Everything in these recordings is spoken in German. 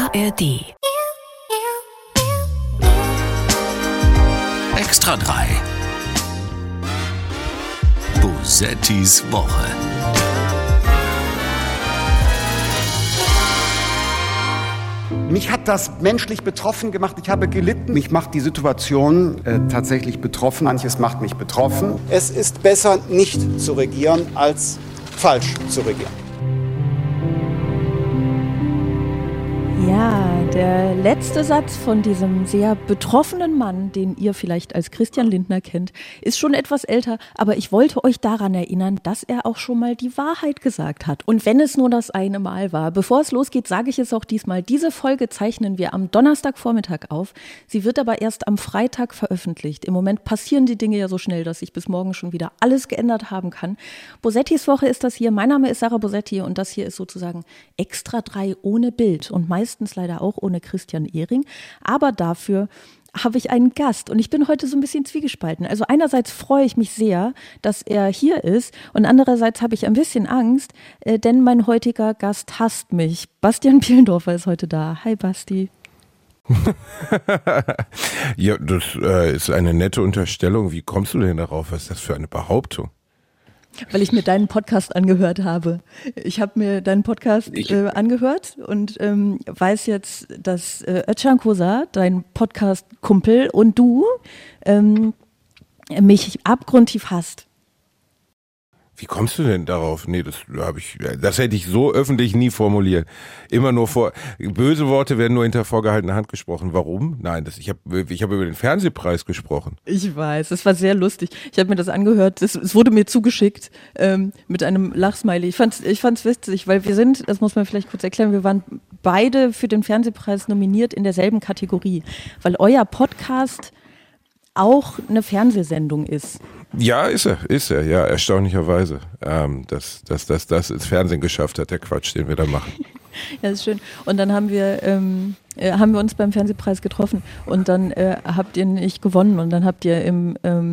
ARD. Extra 3. Bosettis Woche. Mich hat das menschlich betroffen gemacht. Ich habe gelitten. Mich macht die Situation tatsächlich betroffen. Manches macht mich betroffen. Es ist besser, nicht zu regieren, als falsch zu regieren. Ja, der letzte Satz von diesem sehr betroffenen Mann, den ihr vielleicht als Christian Lindner kennt, ist schon etwas älter, aber ich wollte euch daran erinnern, dass er auch schon mal die Wahrheit gesagt hat. Und wenn es nur das eine Mal war, bevor es losgeht, sage ich es auch diesmal. Diese Folge zeichnen wir am Donnerstagvormittag auf. Sie wird aber erst am Freitag veröffentlicht. Im Moment passieren die Dinge ja so schnell, dass sich bis morgen schon wieder alles geändert haben kann. Bosettis Woche ist das hier. Mein Name ist Sarah Bosetti und das hier ist sozusagen Extra 3 ohne Bild und meistens leider auch ohne Christian Ehring. Aber dafür habe ich einen Gast und ich bin heute so ein bisschen zwiegespalten. Also einerseits freue ich mich sehr, dass er hier ist und andererseits habe ich ein bisschen Angst, denn mein heutiger Gast hasst mich. Bastian Bielendorfer ist heute da. Hi Basti. Ja, das ist eine nette Unterstellung. Wie kommst du denn darauf? Was ist das für eine Behauptung? Weil ich mir deinen Podcast angehört habe. Ich habe mir deinen Podcast angehört und weiß jetzt, dass Özcan Kosa, dein Podcast-Kumpel und du mich abgrundtief hasst. Wie kommst du denn darauf? Nee, das hätte ich so öffentlich nie formuliert. Immer nur böse Worte werden nur hinter vorgehaltener Hand gesprochen. Warum? Nein, ich habe über den Fernsehpreis gesprochen. Ich weiß, es war sehr lustig. Ich habe mir das angehört. Es wurde mir zugeschickt mit einem Lachsmiley. Ich fand's witzig, weil wir sind, das muss man vielleicht kurz erklären, wir waren beide für den Fernsehpreis nominiert in derselben Kategorie, weil euer Podcast auch eine Fernsehsendung ist. Ja, ist er, ja, erstaunlicherweise. Dass das ins Fernsehen geschafft hat, der Quatsch, den wir da machen. Ja, ist schön. Und dann haben wir uns beim Fernsehpreis getroffen und dann habt ihr nicht gewonnen und dann habt ihr im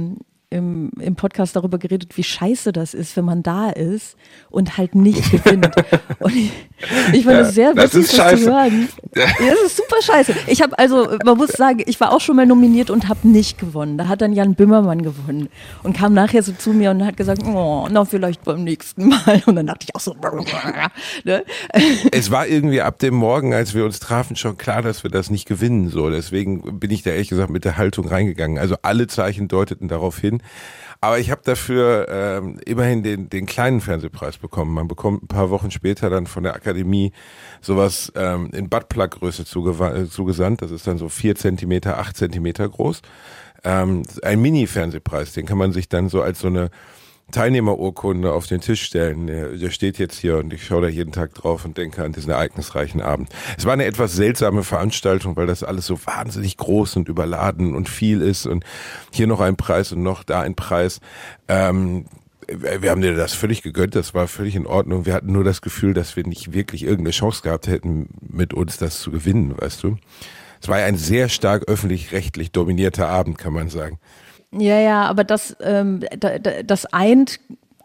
Podcast darüber geredet, wie scheiße das ist, wenn man da ist und halt nicht gewinnt. Und ich fand es sehr witzig, das zu hören. Ja, das ist super scheiße. Man muss sagen, ich war auch schon mal nominiert und habe nicht gewonnen. Da hat dann Jan Böhmermann gewonnen und kam nachher so zu mir und hat gesagt, oh, na vielleicht beim nächsten Mal. Und dann dachte ich auch so, ne? Es war irgendwie ab dem Morgen, als wir uns trafen, schon klar, dass wir das nicht gewinnen. So, deswegen bin ich da ehrlich gesagt mit der Haltung reingegangen. Also alle Zeichen deuteten darauf hin. Aber ich habe dafür immerhin den kleinen Fernsehpreis bekommen. Man bekommt ein paar Wochen später dann von der Akademie sowas in Buttplug-Größe zugesandt. Das ist dann so 4 Zentimeter, 8 Zentimeter groß. Ein Mini-Fernsehpreis, den kann man sich dann so als so eine Teilnehmerurkunde auf den Tisch stellen. Der steht jetzt hier und ich schaue da jeden Tag drauf und denke an diesen ereignisreichen Abend. Es war eine etwas seltsame Veranstaltung, weil das alles so wahnsinnig groß und überladen und viel ist und hier noch ein Preis und noch da ein Preis. Wir haben dir das völlig gegönnt, das war völlig in Ordnung. Wir hatten nur das Gefühl, dass wir nicht wirklich irgendeine Chance gehabt hätten, mit uns das zu gewinnen, weißt du. Es war ein sehr stark öffentlich-rechtlich dominierter Abend, kann man sagen. Ja, aber das eint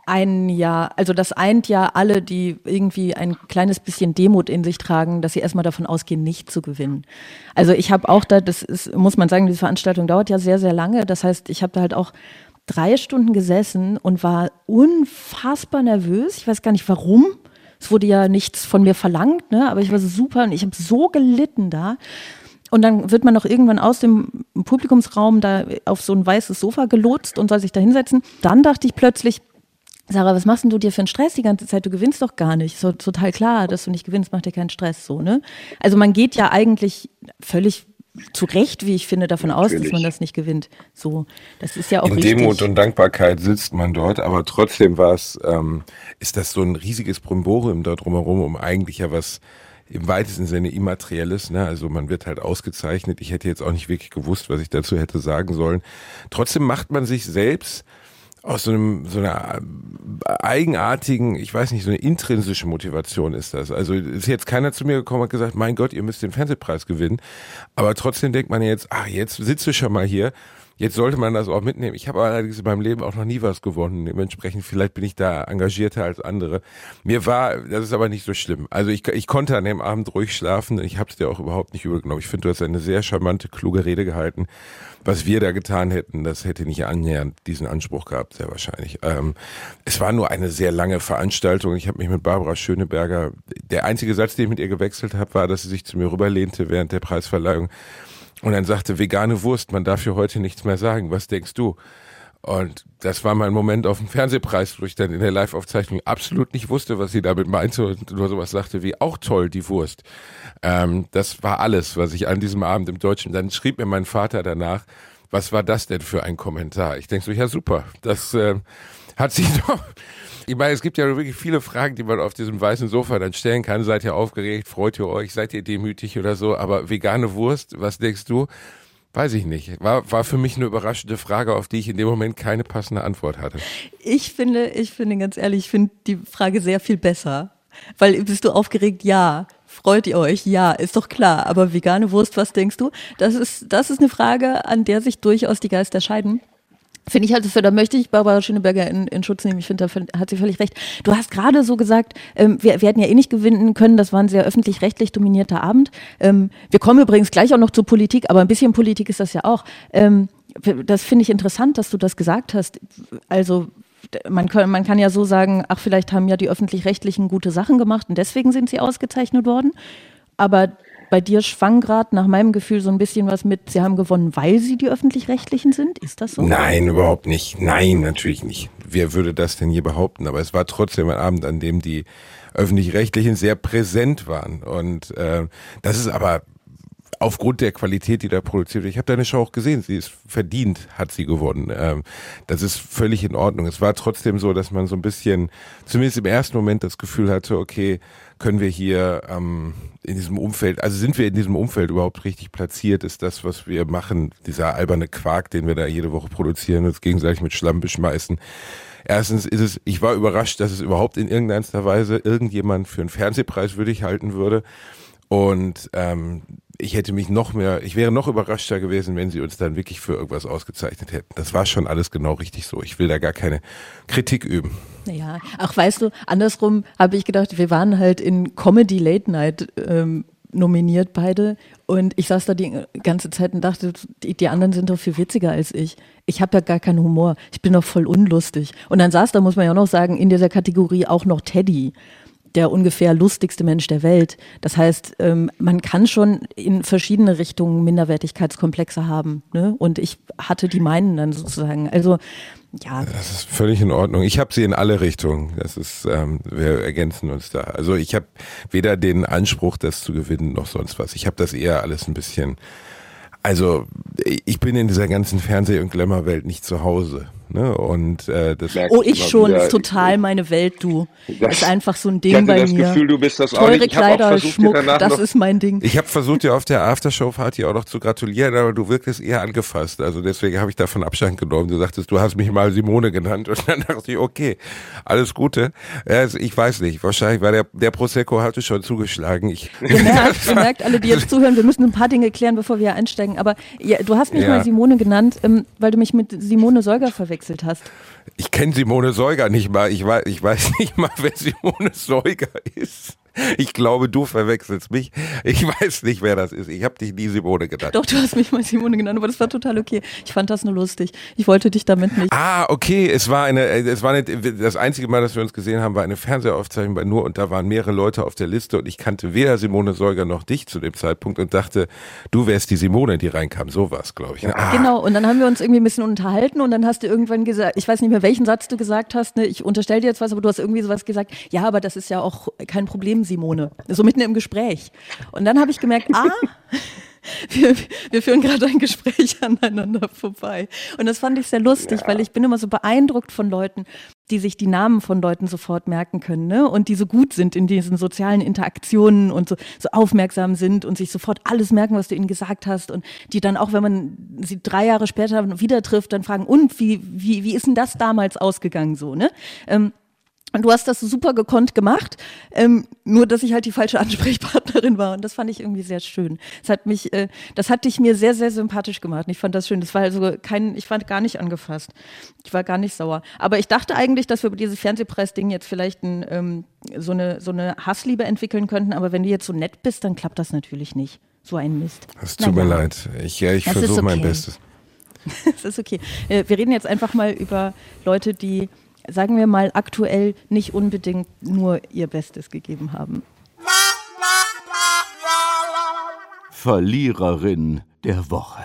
ja alle, die irgendwie ein kleines bisschen Demut in sich tragen, dass sie erstmal davon ausgehen, nicht zu gewinnen. Also ich habe auch muss man sagen, diese Veranstaltung dauert ja sehr, sehr lange. Das heißt, ich habe da halt auch 3 Stunden gesessen und war unfassbar nervös. Ich weiß gar nicht warum. Es wurde ja nichts von mir verlangt, ne? Aber ich war so super und ich habe so gelitten da. Und dann wird man noch irgendwann aus dem Publikumsraum da auf so ein weißes Sofa gelotst und soll sich da hinsetzen. Dann dachte ich plötzlich, Sarah, was machst denn du dir für einen Stress die ganze Zeit? Du gewinnst doch gar nicht. So total klar, dass du nicht gewinnst, macht dir keinen Stress, so, ne? Also man geht ja eigentlich völlig zu Recht, wie ich finde, davon aus, dass man das nicht gewinnt. So, das ist ja auch richtig. In Demut und Dankbarkeit sitzt man dort, aber trotzdem ist das so ein riesiges Brimborium da drumherum, um eigentlich ja was im weitesten Sinne Immaterielles, ne? Also man wird halt ausgezeichnet. Ich hätte jetzt auch nicht wirklich gewusst, was ich dazu hätte sagen sollen. Trotzdem macht man sich selbst aus so einer eigenartigen, ich weiß nicht, so eine intrinsische Motivation ist das. Also ist jetzt keiner zu mir gekommen und hat gesagt, mein Gott, ihr müsst den Fernsehpreis gewinnen. Aber trotzdem denkt man jetzt, jetzt sitzt du schon mal hier. Jetzt sollte man das auch mitnehmen. Ich habe allerdings in meinem Leben auch noch nie was gewonnen. Dementsprechend, vielleicht bin ich da engagierter als andere. Das ist aber nicht so schlimm. Also ich konnte an dem Abend ruhig schlafen. Ich habe es dir auch überhaupt nicht übel genommen. Ich finde, du hast eine sehr charmante, kluge Rede gehalten. Was wir da getan hätten, das hätte nicht annähernd diesen Anspruch gehabt, sehr wahrscheinlich. Es war nur eine sehr lange Veranstaltung. Ich habe mich mit Barbara Schöneberger, der einzige Satz, den ich mit ihr gewechselt habe, war, dass sie sich zu mir rüberlehnte während der Preisverleihung. Und dann sagte, vegane Wurst, man darf hier heute nichts mehr sagen, was denkst du? Und das war mein Moment auf dem Fernsehpreis, wo ich dann in der Live-Aufzeichnung absolut nicht wusste, was sie damit meinte und nur sowas sagte wie, auch toll, die Wurst. Das war alles, was ich an diesem Abend im Deutschen, dann schrieb mir mein Vater danach, was war das denn für ein Kommentar? Ich denke so, ja super, das hat sich doch... Ich meine, es gibt ja wirklich viele Fragen, die man auf diesem weißen Sofa dann stellen kann. Seid ihr aufgeregt? Freut ihr euch? Seid ihr demütig oder so? Aber vegane Wurst, was denkst du? Weiß ich nicht. War für mich eine überraschende Frage, auf die ich in dem Moment keine passende Antwort hatte. Ich finde ganz ehrlich, ich finde die Frage sehr viel besser. Weil, bist du aufgeregt? Ja. Freut ihr euch? Ja, ist doch klar. Aber vegane Wurst, was denkst du? Das ist eine Frage, an der sich durchaus die Geister scheiden. Finde ich halt, da möchte ich Barbara Schöneberger in Schutz nehmen. Ich finde, da hat sie völlig recht. Du hast gerade so gesagt, wir hätten ja eh nicht gewinnen können. Das war ein sehr öffentlich-rechtlich dominierter Abend. Wir kommen übrigens gleich auch noch zur Politik, aber ein bisschen Politik ist das ja auch. Das finde ich interessant, dass du das gesagt hast. Also man kann ja so sagen, ach, vielleicht haben ja die Öffentlich-Rechtlichen gute Sachen gemacht und deswegen sind sie ausgezeichnet worden. Aber bei dir schwang gerade nach meinem Gefühl so ein bisschen was mit, sie haben gewonnen, weil sie die Öffentlich-Rechtlichen sind? Ist das so? Nein, überhaupt nicht. Nein, natürlich nicht. Wer würde das denn je behaupten? Aber es war trotzdem ein Abend, an dem die Öffentlich-Rechtlichen sehr präsent waren. Und das ist aber aufgrund der Qualität, die da produziert wird. Ich habe deine Show auch gesehen, sie ist verdient, hat sie gewonnen. Das ist völlig in Ordnung. Es war trotzdem so, dass man so ein bisschen, zumindest im ersten Moment, das Gefühl hatte, okay, können wir hier in diesem Umfeld, also sind wir in diesem Umfeld überhaupt richtig platziert? Ist das, was wir machen, dieser alberne Quark, den wir da jede Woche produzieren, uns gegenseitig mit Schlamm beschmeißen? Erstens ich war überrascht, dass es überhaupt in irgendeiner Weise irgendjemand für einen Fernsehpreis würdig halten würde. Und ich wäre noch überraschter gewesen, wenn sie uns dann wirklich für irgendwas ausgezeichnet hätten. Das war schon alles genau richtig so. Ich will da gar keine Kritik üben. Naja, ach weißt du, andersrum habe ich gedacht, wir waren halt in Comedy Late Night nominiert beide und ich saß da die ganze Zeit und dachte, die anderen sind doch viel witziger als ich. Ich habe ja gar keinen Humor. Ich bin doch voll unlustig. Und dann saß da, muss man ja auch noch sagen, in dieser Kategorie auch noch Teddy, der ungefähr lustigste Mensch der Welt. Das heißt, man kann schon in verschiedene Richtungen Minderwertigkeitskomplexe haben. Ne? Und ich hatte die meinen dann sozusagen. Also, ja. Das ist völlig in Ordnung. Ich habe sie in alle Richtungen. Das ist, wir ergänzen uns da. Also ich habe weder den Anspruch, das zu gewinnen, noch sonst was. Ich habe das eher alles ein bisschen, also ich bin in dieser ganzen Fernseh- und Glamour-Welt nicht zu Hause. Ne? Und das ich schon, ist total meine Welt, du. Das ist einfach so ein Ding bei mir. Ich hatte das Gefühl, du bist das auch Teure nicht. Ich Kleider, Schmuck, das ist mein Ding. Ich habe versucht, dir auf der Aftershow-Party auch noch zu gratulieren, aber du wirktest eher angefasst. Also deswegen habe ich davon Abstand genommen. Du sagtest, du hast mich mal Simone genannt. Und dann dachte ich, okay, alles Gute. Ich weiß nicht, wahrscheinlich war der Prosecco hatte schon zugeschlagen. Ihr merkt alle, die jetzt zuhören, wir müssen ein paar Dinge klären, bevor wir einsteigen. Aber ja, du hast mich mal Simone genannt, weil du mich mit Simone Säuger verwechselt hast. Ich kenne Simone Säuger nicht mal. Ich weiß nicht mal, wer Simone Säuger ist. Ich glaube, du verwechselst mich. Ich weiß nicht, wer das ist. Ich habe dich nie Simone genannt. Doch, du hast mich mal Simone genannt, aber das war total okay. Ich fand das nur lustig. Ich wollte dich damit nicht. Ah, okay. Es war das einzige Mal, dass wir uns gesehen haben, war eine Fernsehaufzeichnung bei Nur und da waren mehrere Leute auf der Liste und ich kannte weder Simone Säuger noch dich zu dem Zeitpunkt und dachte, du wärst die Simone, die reinkam. So war's, glaube ich. Ah. Genau. Und dann haben wir uns irgendwie ein bisschen unterhalten und dann hast du irgendwann gesagt, ich weiß nicht mehr, welchen Satz du gesagt hast, ne? Ich unterstelle dir jetzt was, aber du hast irgendwie sowas gesagt, ja, aber das ist ja auch kein Problem, Simone. So mitten im Gespräch. Und dann habe ich gemerkt, wir führen gerade ein Gespräch aneinander vorbei. Und das fand ich sehr lustig, weil ich bin immer so beeindruckt von Leuten, die sich die Namen von Leuten sofort merken können, ne? Und die so gut sind in diesen sozialen Interaktionen und so aufmerksam sind und sich sofort alles merken, was du ihnen gesagt hast und die dann auch, wenn man sie 3 Jahre später wieder trifft, dann fragen, und wie ist denn das damals ausgegangen so, ne? Und du hast das super gekonnt gemacht, nur dass ich halt die falsche Ansprechpartnerin war. Und das fand ich irgendwie sehr schön. Das hat dich mir sehr, sehr sympathisch gemacht. Ich fand das schön. Das war also ich war gar nicht angefasst. Ich war gar nicht sauer. Aber ich dachte eigentlich, dass wir über dieses Fernsehpreis-Ding jetzt vielleicht so eine Hassliebe entwickeln könnten. Aber wenn du jetzt so nett bist, dann klappt das natürlich nicht. So ein Mist. Es tut mir leid. Ich versuche mein Bestes. Das ist okay. Wir reden jetzt einfach mal über Leute, die, sagen wir mal, aktuell nicht unbedingt nur ihr Bestes gegeben haben. Verliererin der Woche.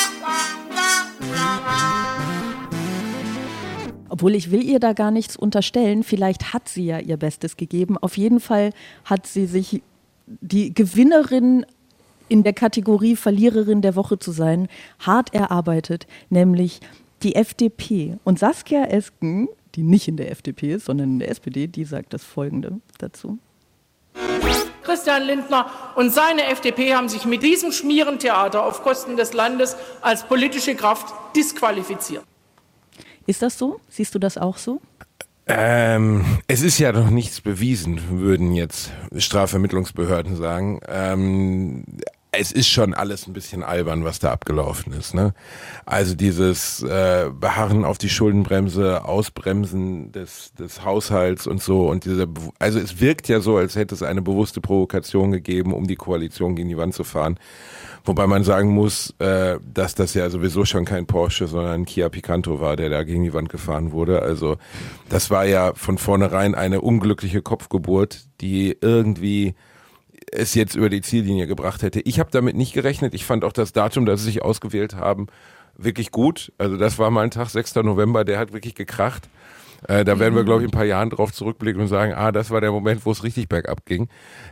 Obwohl, ich will ihr da gar nichts unterstellen. Vielleicht hat sie ja ihr Bestes gegeben. Auf jeden Fall hat sie sich die Gewinnerin in der Kategorie Verliererin der Woche zu sein, hart erarbeitet, nämlich die FDP. Und Saskia Esken, die nicht in der FDP ist, sondern in der SPD, die sagt das Folgende dazu. Christian Lindner und seine FDP haben sich mit diesem Schmierentheater auf Kosten des Landes als politische Kraft disqualifiziert. Ist das so? Siehst du das auch so? Es ist ja noch nichts bewiesen, würden jetzt Strafvermittlungsbehörden sagen. Es ist schon alles ein bisschen albern, was da abgelaufen ist, ne? Also dieses Beharren auf die Schuldenbremse, Ausbremsen des Haushalts und so und also es wirkt ja so, als hätte es eine bewusste Provokation gegeben, um die Koalition gegen die Wand zu fahren. Wobei man sagen muss, dass das ja sowieso schon kein Porsche, sondern ein Kia Picanto war, der da gegen die Wand gefahren wurde. Also das war ja von vornherein eine unglückliche Kopfgeburt, die irgendwie es jetzt über die Ziellinie gebracht hätte. Ich habe damit nicht gerechnet. Ich fand auch das Datum, das sie sich ausgewählt haben, wirklich gut. Also das war mal ein Tag, 6. November, der hat wirklich gekracht. Da werden wir, glaube ich, in ein paar Jahren drauf zurückblicken und sagen, das war der Moment, wo es richtig bergab ging.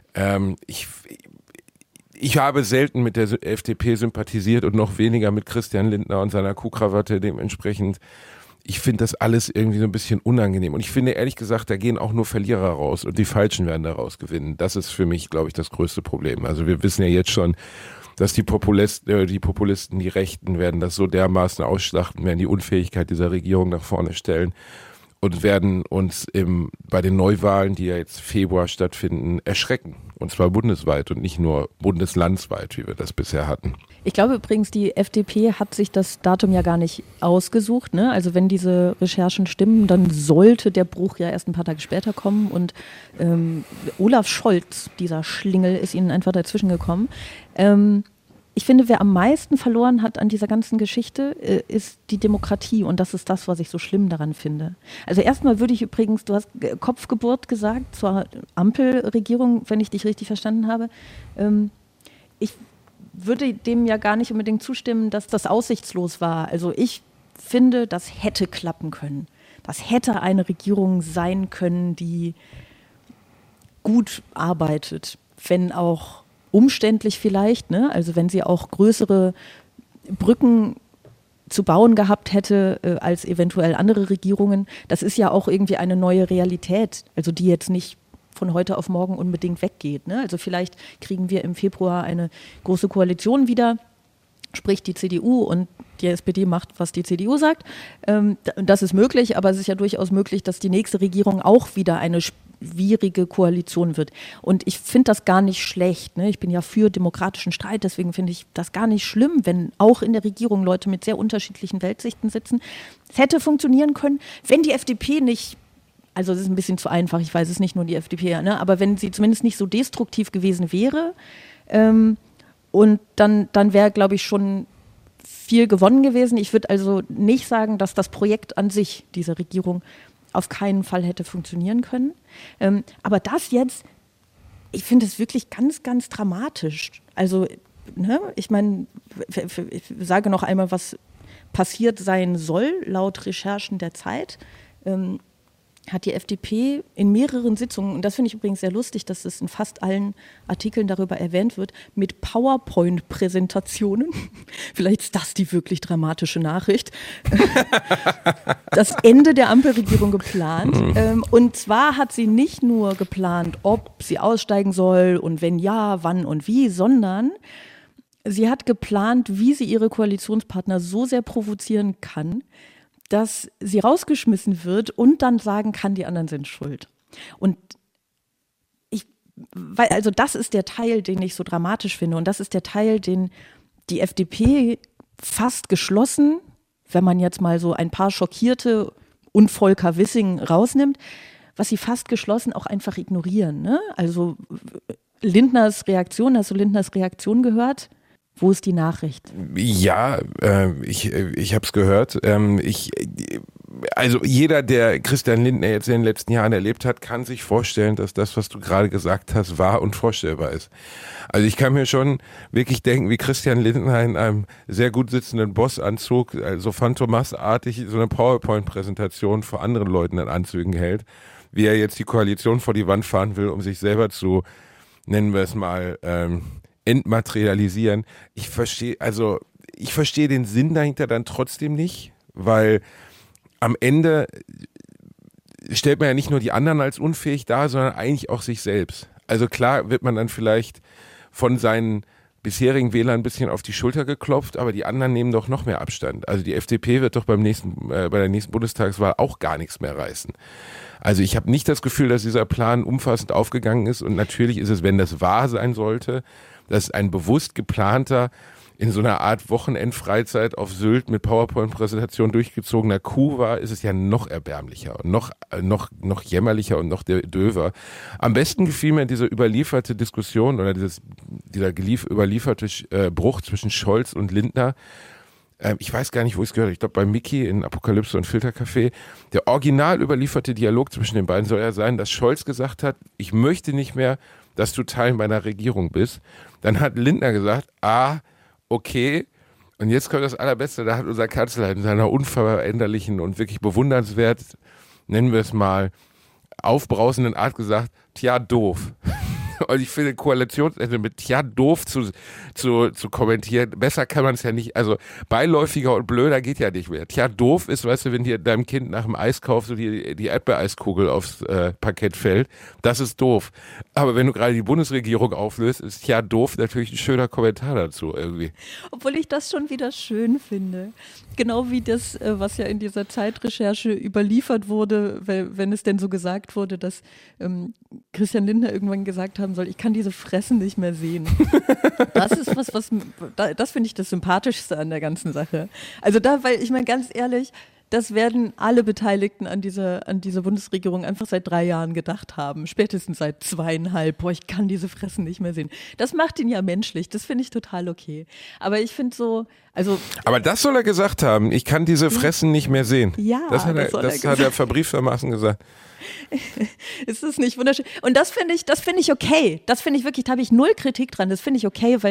Ich habe selten mit der FDP sympathisiert und noch weniger mit Christian Lindner und seiner Kuhkrawatte. Dementsprechend, ich finde das alles irgendwie so ein bisschen unangenehm. Und ich finde, ehrlich gesagt, da gehen auch nur Verlierer raus und die Falschen werden daraus gewinnen. Das ist für mich, glaube ich, das größte Problem. Also wir wissen ja jetzt schon, dass die Populisten, die Rechten werden das so dermaßen ausschlachten, werden die Unfähigkeit dieser Regierung nach vorne stellen und werden uns bei den Neuwahlen, die ja jetzt Februar stattfinden, erschrecken. Und zwar bundesweit und nicht nur bundeslandsweit, wie wir das bisher hatten. Ich glaube übrigens, die FDP hat sich das Datum ja gar nicht ausgesucht, ne? Also wenn diese Recherchen stimmen, dann sollte der Bruch ja erst ein paar Tage später kommen. Und Olaf Scholz, dieser Schlingel, ist ihnen einfach dazwischen gekommen. Ich finde, wer am meisten verloren hat an dieser ganzen Geschichte, ist die Demokratie. Und das ist das, was ich so schlimm daran finde. Also erstmal würde ich übrigens, du hast Kopfgeburt gesagt zur Ampelregierung, wenn ich dich richtig verstanden habe. Ich würde dem ja gar nicht unbedingt zustimmen, dass das aussichtslos war. Also ich finde, das hätte klappen können. Das hätte eine Regierung sein können, die gut arbeitet, wenn auch umständlich vielleicht, ne? Also wenn sie auch größere Brücken zu bauen gehabt hätte als eventuell andere Regierungen. Das ist ja auch irgendwie eine neue Realität, also die jetzt nicht von heute auf morgen unbedingt weggeht, ne? Also vielleicht kriegen wir im Februar eine große Koalition wieder, sprich die CDU und die SPD macht, was die CDU sagt. Das ist möglich, aber es ist ja durchaus möglich, dass die nächste Regierung auch wieder eine schwierige Koalition wird. Und ich finde das gar nicht schlecht, ne? Ich bin ja für demokratischen Streit, deswegen finde ich das gar nicht schlimm, wenn auch in der Regierung Leute mit sehr unterschiedlichen Weltsichten sitzen. Es hätte funktionieren können, wenn die FDP nicht, also es ist ein bisschen zu einfach, ich weiß, es ist nicht nur die FDP, ne? Aber wenn sie zumindest nicht so destruktiv gewesen wäre, und dann wäre, glaube ich, schon viel gewonnen gewesen. Ich würde also nicht sagen, dass das Projekt an sich dieser Regierung auf keinen Fall hätte funktionieren können. Aber das jetzt, ich finde es wirklich ganz, ganz dramatisch. Also, ne, ich meine, ich sage noch einmal, was passiert sein soll, laut Recherchen der Zeit. Hat die FDP in mehreren Sitzungen, und das finde ich übrigens sehr lustig, dass es in fast allen Artikeln darüber erwähnt wird, mit PowerPoint-Präsentationen, vielleicht ist das die wirklich dramatische Nachricht, das Ende der Ampelregierung geplant. Und zwar hat sie nicht nur geplant, ob sie aussteigen soll und wenn ja, wann und wie, sondern sie hat geplant, wie sie ihre Koalitionspartner so sehr provozieren kann, dass sie rausgeschmissen wird und dann sagen kann, die anderen sind schuld. Und also das ist der Teil, den ich so dramatisch finde und das ist der Teil, den die FDP fast geschlossen, wenn man jetzt mal so ein paar Schockierte und Volker Wissing rausnimmt, was sie fast geschlossen auch einfach ignorieren. Ne? Also Lindners Reaktion, hast du Lindners Reaktion gehört? Wo ist die Nachricht? Ja, ich habe es gehört. Also jeder, der Christian Lindner jetzt in den letzten Jahren erlebt hat, kann sich vorstellen, dass das, was du gerade gesagt hast, wahr und vorstellbar ist. Also ich kann mir schon wirklich denken, wie Christian Lindner in einem sehr gut sitzenden Bossanzug, so Phantomas-artig, so eine PowerPoint-Präsentation vor anderen Leuten in Anzügen hält, wie er jetzt die Koalition vor die Wand fahren will, um sich selber zu, nennen wir es mal, entmaterialisieren. Ich verstehe den Sinn dahinter dann trotzdem nicht, weil am Ende stellt man ja nicht nur die anderen als unfähig dar, sondern eigentlich auch sich selbst. Also klar wird man dann vielleicht von seinen bisherigen Wählern ein bisschen auf die Schulter geklopft, aber die anderen nehmen doch noch mehr Abstand. Also die FDP wird doch bei der nächsten Bundestagswahl auch gar nichts mehr reißen. Also ich habe nicht das Gefühl, dass dieser Plan umfassend aufgegangen ist und natürlich ist es, wenn das wahr sein sollte, dass ein bewusst geplanter, in so einer Art Wochenendfreizeit auf Sylt mit PowerPoint-Präsentation durchgezogener Coup war, ist es ja noch erbärmlicher und noch jämmerlicher und noch döver. Am besten gefiel mir diese überlieferte Diskussion oder dieser überlieferte Bruch zwischen Scholz und Lindner. Ich weiß gar nicht, wo ich es gehört habe. Ich glaube bei Mickey in Apokalypse und Filtercafé. Der original überlieferte Dialog zwischen den beiden soll ja sein, dass Scholz gesagt hat, ich möchte nicht mehr, dass du Teil meiner Regierung bist. Dann hat Lindner gesagt, okay, und jetzt kommt das Allerbeste, da hat unser Kanzler in seiner unveränderlichen und wirklich bewundernswert, nennen wir es mal, aufbrausenden Art gesagt, tja, doof. Und ich finde, Koalitionsende mit tja, doof zu kommentieren, besser kann man es ja nicht, also beiläufiger und blöder geht ja nicht mehr. Tja, doof ist, weißt du, wenn dir deinem Kind nach dem Eiskauf so die Erdbeereiskugel aufs Parkett fällt, das ist doof. Aber wenn du gerade die Bundesregierung auflöst, ist tja, doof natürlich ein schöner Kommentar dazu irgendwie. Obwohl ich das schon wieder schön finde. Genau wie das, was ja in dieser Zeitrecherche überliefert wurde, wenn es denn so gesagt wurde, dass Christian Lindner irgendwann gesagt haben soll, ich kann diese Fressen nicht mehr sehen. Das ist das finde ich das Sympathischste an der ganzen Sache. Also weil ich meine ganz ehrlich, das werden alle Beteiligten an dieser Bundesregierung einfach seit 3 Jahren gedacht haben. Spätestens seit 2,5. Boah, ich kann diese Fressen nicht mehr sehen. Das macht ihn ja menschlich. Das finde ich total okay. Aber ich finde so, also. Aber das soll er gesagt haben. Ich kann diese Fressen nicht mehr sehen. Ja, das hat er verbrieftermaßen gesagt. Ist das nicht wunderschön? Und das finde ich okay. Das finde ich wirklich, da habe ich 0 Kritik dran. Das finde ich okay, weil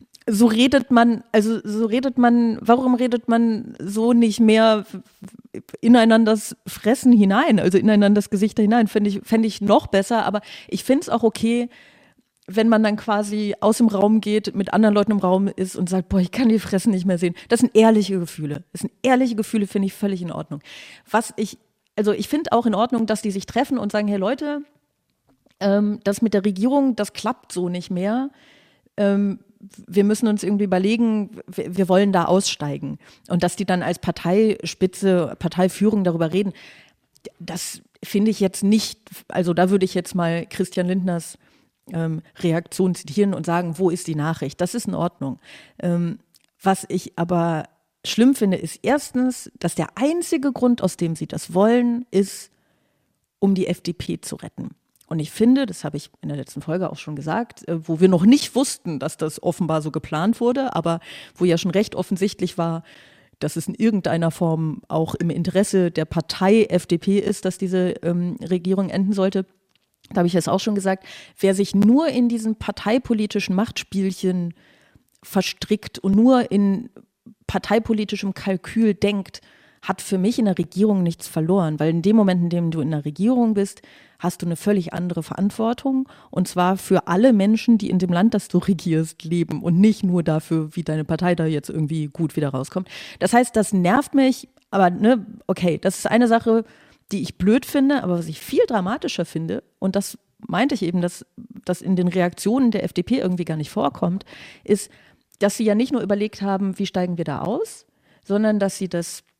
warum redet man so nicht mehr ineinanders Fressen hinein, also ineinanders Gesichter hinein, fände ich noch besser, aber ich finde es auch okay, wenn man dann quasi aus dem Raum geht, mit anderen Leuten im Raum ist und sagt, boah, ich kann die Fressen nicht mehr sehen. Das sind ehrliche Gefühle. Finde ich völlig in Ordnung. Ich finde auch in Ordnung, dass die sich treffen und sagen, hey Leute, das mit der Regierung, das klappt so nicht mehr. Wir müssen uns irgendwie überlegen, wir wollen da aussteigen. Und dass die dann als Parteispitze, Parteiführung darüber reden, das finde ich jetzt nicht, also da würde ich jetzt mal Christian Lindners Reaktion zitieren und sagen, wo ist die Nachricht? Das ist in Ordnung. Was ich aber schlimm finde, ist erstens, dass der einzige Grund, aus dem sie das wollen, ist, um die FDP zu retten. Und ich finde, das habe ich in der letzten Folge auch schon gesagt, wo wir noch nicht wussten, dass das offenbar so geplant wurde, aber wo ja schon recht offensichtlich war, dass es in irgendeiner Form auch im Interesse der Partei FDP ist, dass diese Regierung enden sollte. Da habe ich es auch schon gesagt, wer sich nur in diesen parteipolitischen Machtspielchen verstrickt und nur in parteipolitischem Kalkül denkt, hat für mich in der Regierung nichts verloren, weil in dem Moment, in dem du in der Regierung bist, hast du eine völlig andere Verantwortung und zwar für alle Menschen, die in dem Land, das du regierst, leben und nicht nur dafür, wie deine Partei da jetzt irgendwie gut wieder rauskommt. Das heißt, das nervt mich, aber okay, das ist eine Sache, die ich blöd finde, aber was ich viel dramatischer finde und das meinte ich eben, dass das in den Reaktionen der FDP irgendwie gar nicht vorkommt, ist, dass sie ja nicht nur überlegt haben, wie steigen wir da aus, sondern dass sie das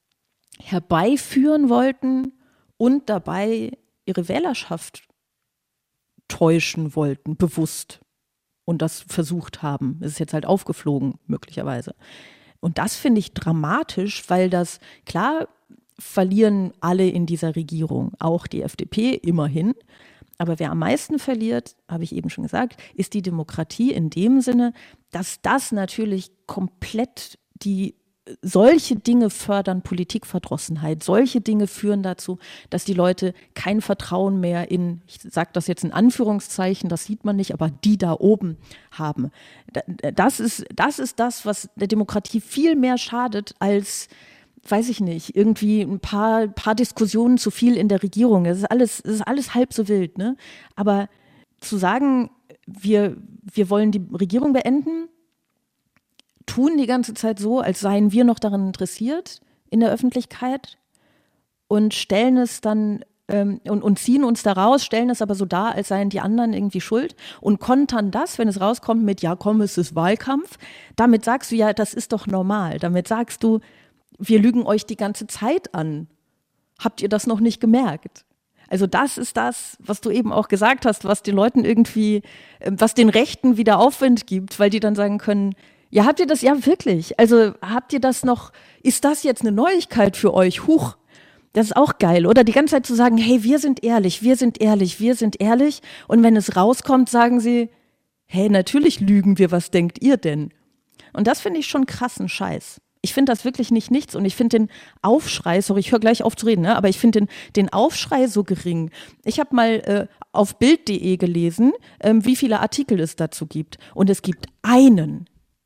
herbeiführen wollten und dabei ihre Wählerschaft täuschen wollten, bewusst. Und das versucht haben. Es ist jetzt halt aufgeflogen, möglicherweise. Und das finde ich dramatisch, weil das, klar, verlieren alle in dieser Regierung, auch die FDP immerhin. Aber wer am meisten verliert, habe ich eben schon gesagt, ist die Demokratie in dem Sinne, dass das natürlich komplett solche Dinge fördern Politikverdrossenheit. Solche Dinge führen dazu, dass die Leute kein Vertrauen mehr ich sage das jetzt in Anführungszeichen, das sieht man nicht, aber die da oben haben. Das ist das, was der Demokratie viel mehr schadet als, weiß ich nicht, irgendwie ein paar Diskussionen zu viel in der Regierung. Es ist alles halb so wild, ne? Aber zu sagen, wir wollen die Regierung beenden, tun die ganze Zeit so, als seien wir noch daran interessiert in der Öffentlichkeit und stellen es dann und ziehen uns da raus, stellen es aber so dar, als seien die anderen irgendwie schuld und kontern das, wenn es rauskommt mit, ja komm, es ist Wahlkampf. Damit sagst du ja, das ist doch normal. Damit sagst du, wir lügen euch die ganze Zeit an. Habt ihr das noch nicht gemerkt? Also das ist das, was du eben auch gesagt hast, was den Leuten irgendwie, was den Rechten wieder Aufwind gibt, weil die dann sagen können, ja, habt ihr das, ja wirklich, also habt ihr das noch, ist das jetzt eine Neuigkeit für euch? Huch, das ist auch geil, oder? Die ganze Zeit zu sagen, hey, wir sind ehrlich, wir sind ehrlich, wir sind ehrlich und wenn es rauskommt, sagen sie, hey, natürlich lügen wir, was denkt ihr denn? Und das finde ich schon krassen Scheiß. Ich finde das wirklich nicht nichts und ich finde den Aufschrei, sorry, ich höre gleich auf zu reden, ne? Aber ich finde den Aufschrei so gering. Ich habe mal auf Bild.de gelesen, wie viele Artikel es dazu gibt und es gibt einen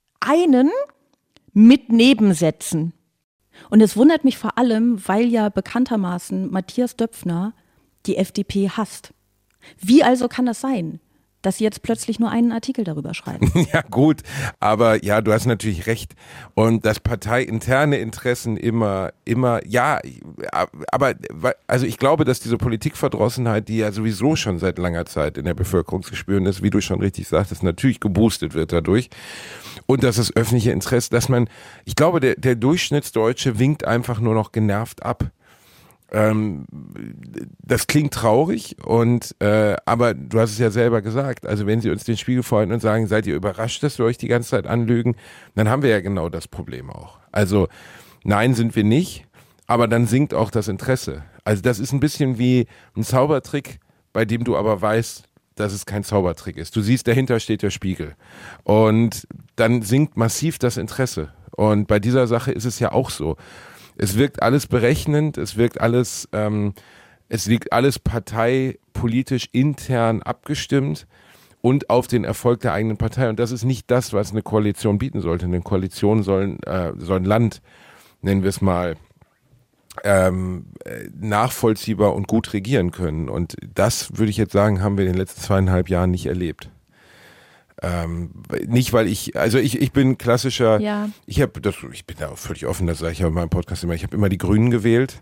mit Nebensätzen. Und es wundert mich vor allem, weil ja bekanntermaßen Matthias Döpfner die FDP hasst. Wie also kann das sein, dass sie jetzt plötzlich nur einen Artikel darüber schreiben? Ja gut, aber ja, du hast natürlich recht. Und dass parteiinterne Interessen immer, ja, aber also ich glaube, dass diese Politikverdrossenheit, die ja sowieso schon seit langer Zeit in der Bevölkerung zu spüren ist, wie du schon richtig sagtest, natürlich geboostet wird dadurch. Und dass das öffentliche Interesse, ich glaube, der Durchschnittsdeutsche winkt einfach nur noch genervt ab. Das klingt traurig aber du hast es ja selber gesagt, also wenn sie uns den Spiegel vorhalten und sagen, seid ihr überrascht, dass wir euch die ganze Zeit anlügen, dann haben wir ja genau das Problem auch. Also nein, sind wir nicht, aber dann sinkt auch das Interesse. Also das ist ein bisschen wie ein Zaubertrick, bei dem du aber weißt, dass es kein Zaubertrick ist. Du siehst, dahinter steht der Spiegel und dann sinkt massiv das Interesse. Und bei dieser Sache ist es ja auch so. Es wirkt alles berechnend, es liegt alles parteipolitisch intern abgestimmt und auf den Erfolg der eigenen Partei. Und das ist nicht das, was eine Koalition bieten sollte. Eine Koalition soll ein Land, nennen wir es mal, nachvollziehbar und gut regieren können. Und das, würde ich jetzt sagen, haben wir in den letzten 2,5 Jahren nicht erlebt. Nicht, weil ich bin klassischer, ja. Ich bin da auch völlig offen, das sage ich ja in meinem Podcast immer, ich habe immer die Grünen gewählt.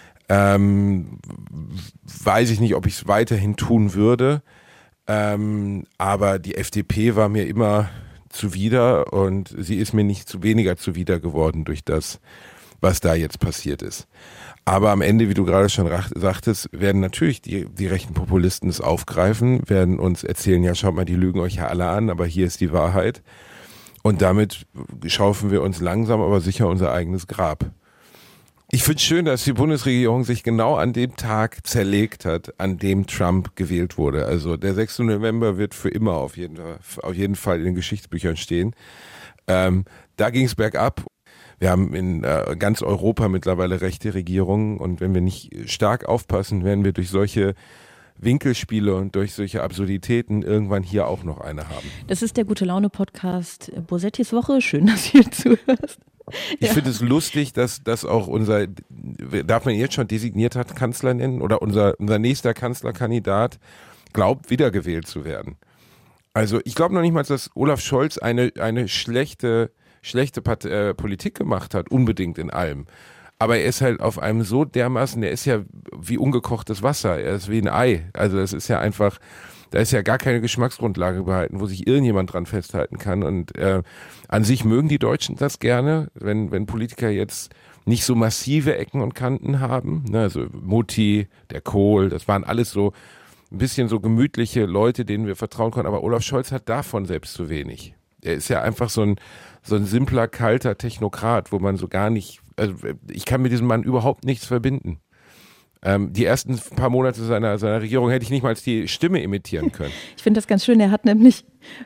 Weiß ich nicht, ob ich es weiterhin tun würde, aber die FDP war mir immer zuwider und sie ist mir nicht weniger zuwider geworden durch das, was da jetzt passiert ist. Aber am Ende, wie du gerade schon sagtest, werden natürlich die rechten Populisten es aufgreifen, werden uns erzählen, ja schaut mal, die lügen euch ja alle an, aber hier ist die Wahrheit. Und damit schaufeln wir uns langsam, aber sicher unser eigenes Grab. Ich finde es schön, dass die Bundesregierung sich genau an dem Tag zerlegt hat, an dem Trump gewählt wurde. Also der 6. November wird für immer auf jeden Fall in den Geschichtsbüchern stehen. Da ging es bergab. Wir haben in ganz Europa mittlerweile rechte Regierungen und wenn wir nicht stark aufpassen, werden wir durch solche Winkelspiele und durch solche Absurditäten irgendwann hier auch noch eine haben. Das ist der Gute-Laune-Podcast Bosettis Woche. Schön, dass ihr zuhörst. Ich finde es lustig, dass auch darf man jetzt schon designierter Kanzler nennen oder unser nächster Kanzlerkandidat glaubt, wiedergewählt zu werden. Also ich glaube noch nicht mal, dass Olaf Scholz eine schlechte Politik gemacht hat, unbedingt in allem. Aber er ist halt auf einem so dermaßen, er ist ja wie ungekochtes Wasser, er ist wie ein Ei. Also das ist ja einfach, da ist ja gar keine Geschmacksgrundlage behalten, wo sich irgendjemand dran festhalten kann. Und an sich mögen die Deutschen das gerne, wenn Politiker jetzt nicht so massive Ecken und Kanten haben. Ne? Also Mutti, der Kohl, das waren alles so ein bisschen so gemütliche Leute, denen wir vertrauen konnten. Aber Olaf Scholz hat davon selbst zu wenig. Er ist ja einfach so ein simpler, kalter Technokrat, wo man so gar nicht, also ich kann mit diesem Mann überhaupt nichts verbinden. Die ersten paar Monate seiner Regierung hätte ich nicht mal die Stimme imitieren können. Ich finde das ganz schön. Er hat nämlich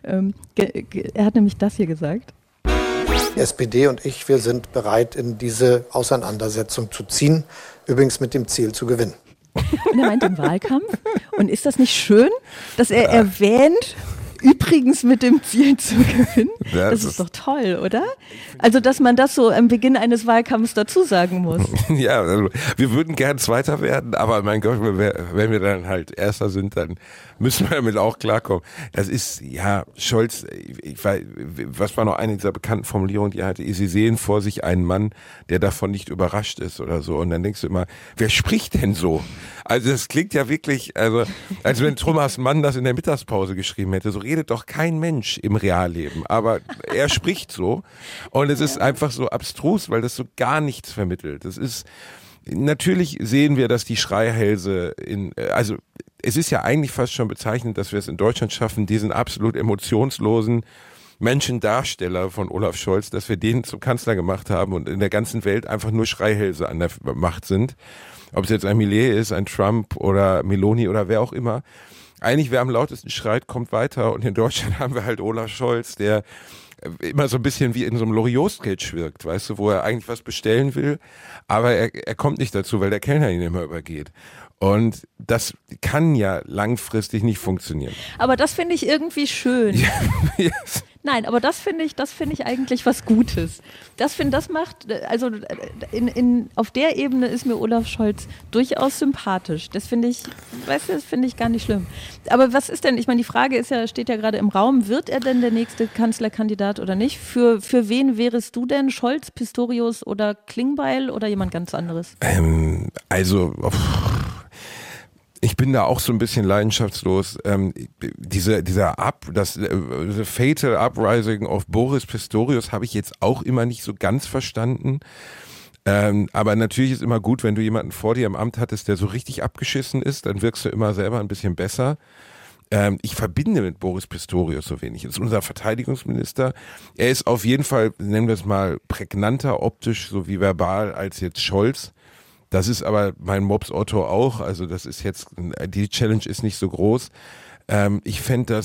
das hier gesagt. Die SPD und ich, wir sind bereit, in diese Auseinandersetzung zu ziehen, übrigens mit dem Ziel zu gewinnen. Und er meint den Wahlkampf. Und ist das nicht schön, dass er erwähnt, übrigens mit dem Ziel zu gewinnen? Das ist doch toll, oder? Also, dass man das so am Beginn eines Wahlkampfs dazu sagen muss. Ja, also wir würden gern Zweiter werden, aber mein Gott, wenn wir dann halt Erster sind, dann müssen wir damit auch klarkommen. Das ist, ja, Scholz, was war noch eine dieser bekannten Formulierungen, die er hatte? Sie sehen vor sich einen Mann, der davon nicht überrascht ist oder so. Und dann denkst du immer, wer spricht denn so? Also das klingt ja wirklich, also als wenn Thomas Mann das in der Mittagspause geschrieben hätte. So redet doch kein Mensch im Realleben. Aber er spricht so. Und es ist einfach so abstrus, weil das so gar nichts vermittelt. Das ist, natürlich sehen wir, dass die Schreihälse also es ist ja eigentlich fast schon bezeichnend, dass wir es in Deutschland schaffen, diesen absolut emotionslosen Menschendarsteller von Olaf Scholz, dass wir den zum Kanzler gemacht haben und in der ganzen Welt einfach nur Schreihälse an der Macht sind. Ob es jetzt ein Millet ist, ein Trump oder Meloni oder wer auch immer. Eigentlich, wer am lautesten schreit, kommt weiter. Und in Deutschland haben wir halt Olaf Scholz, der immer so ein bisschen wie in so einem Loriot-Sketch wirkt, weißt du, wo er eigentlich was bestellen will, aber er kommt nicht dazu, weil der Kellner ihn immer übergeht. Und das kann ja langfristig nicht funktionieren. Aber das finde ich irgendwie schön. Ja, yes. Nein, aber das finde ich eigentlich was Gutes. Das macht, also auf der Ebene ist mir Olaf Scholz durchaus sympathisch. Das finde ich gar nicht schlimm. Aber was ist denn, ich meine, die Frage steht ja gerade im Raum, wird er denn der nächste Kanzlerkandidat oder nicht? Für wen wärest du denn? Scholz, Pistorius oder Klingbeil oder jemand ganz anderes? Ich bin da auch so ein bisschen leidenschaftslos. Das Fatal Uprising of Boris Pistorius habe ich jetzt auch immer nicht so ganz verstanden. Aber natürlich ist immer gut, wenn du jemanden vor dir im Amt hattest, der so richtig abgeschissen ist, dann wirkst du immer selber ein bisschen besser. Ich verbinde mit Boris Pistorius so wenig. Das ist unser Verteidigungsminister. Er ist auf jeden Fall, nennen wir es mal, prägnanter optisch, so wie verbal, als jetzt Scholz. Das ist aber mein Mops Otto auch, also das ist jetzt, die Challenge ist nicht so groß. Ich fände,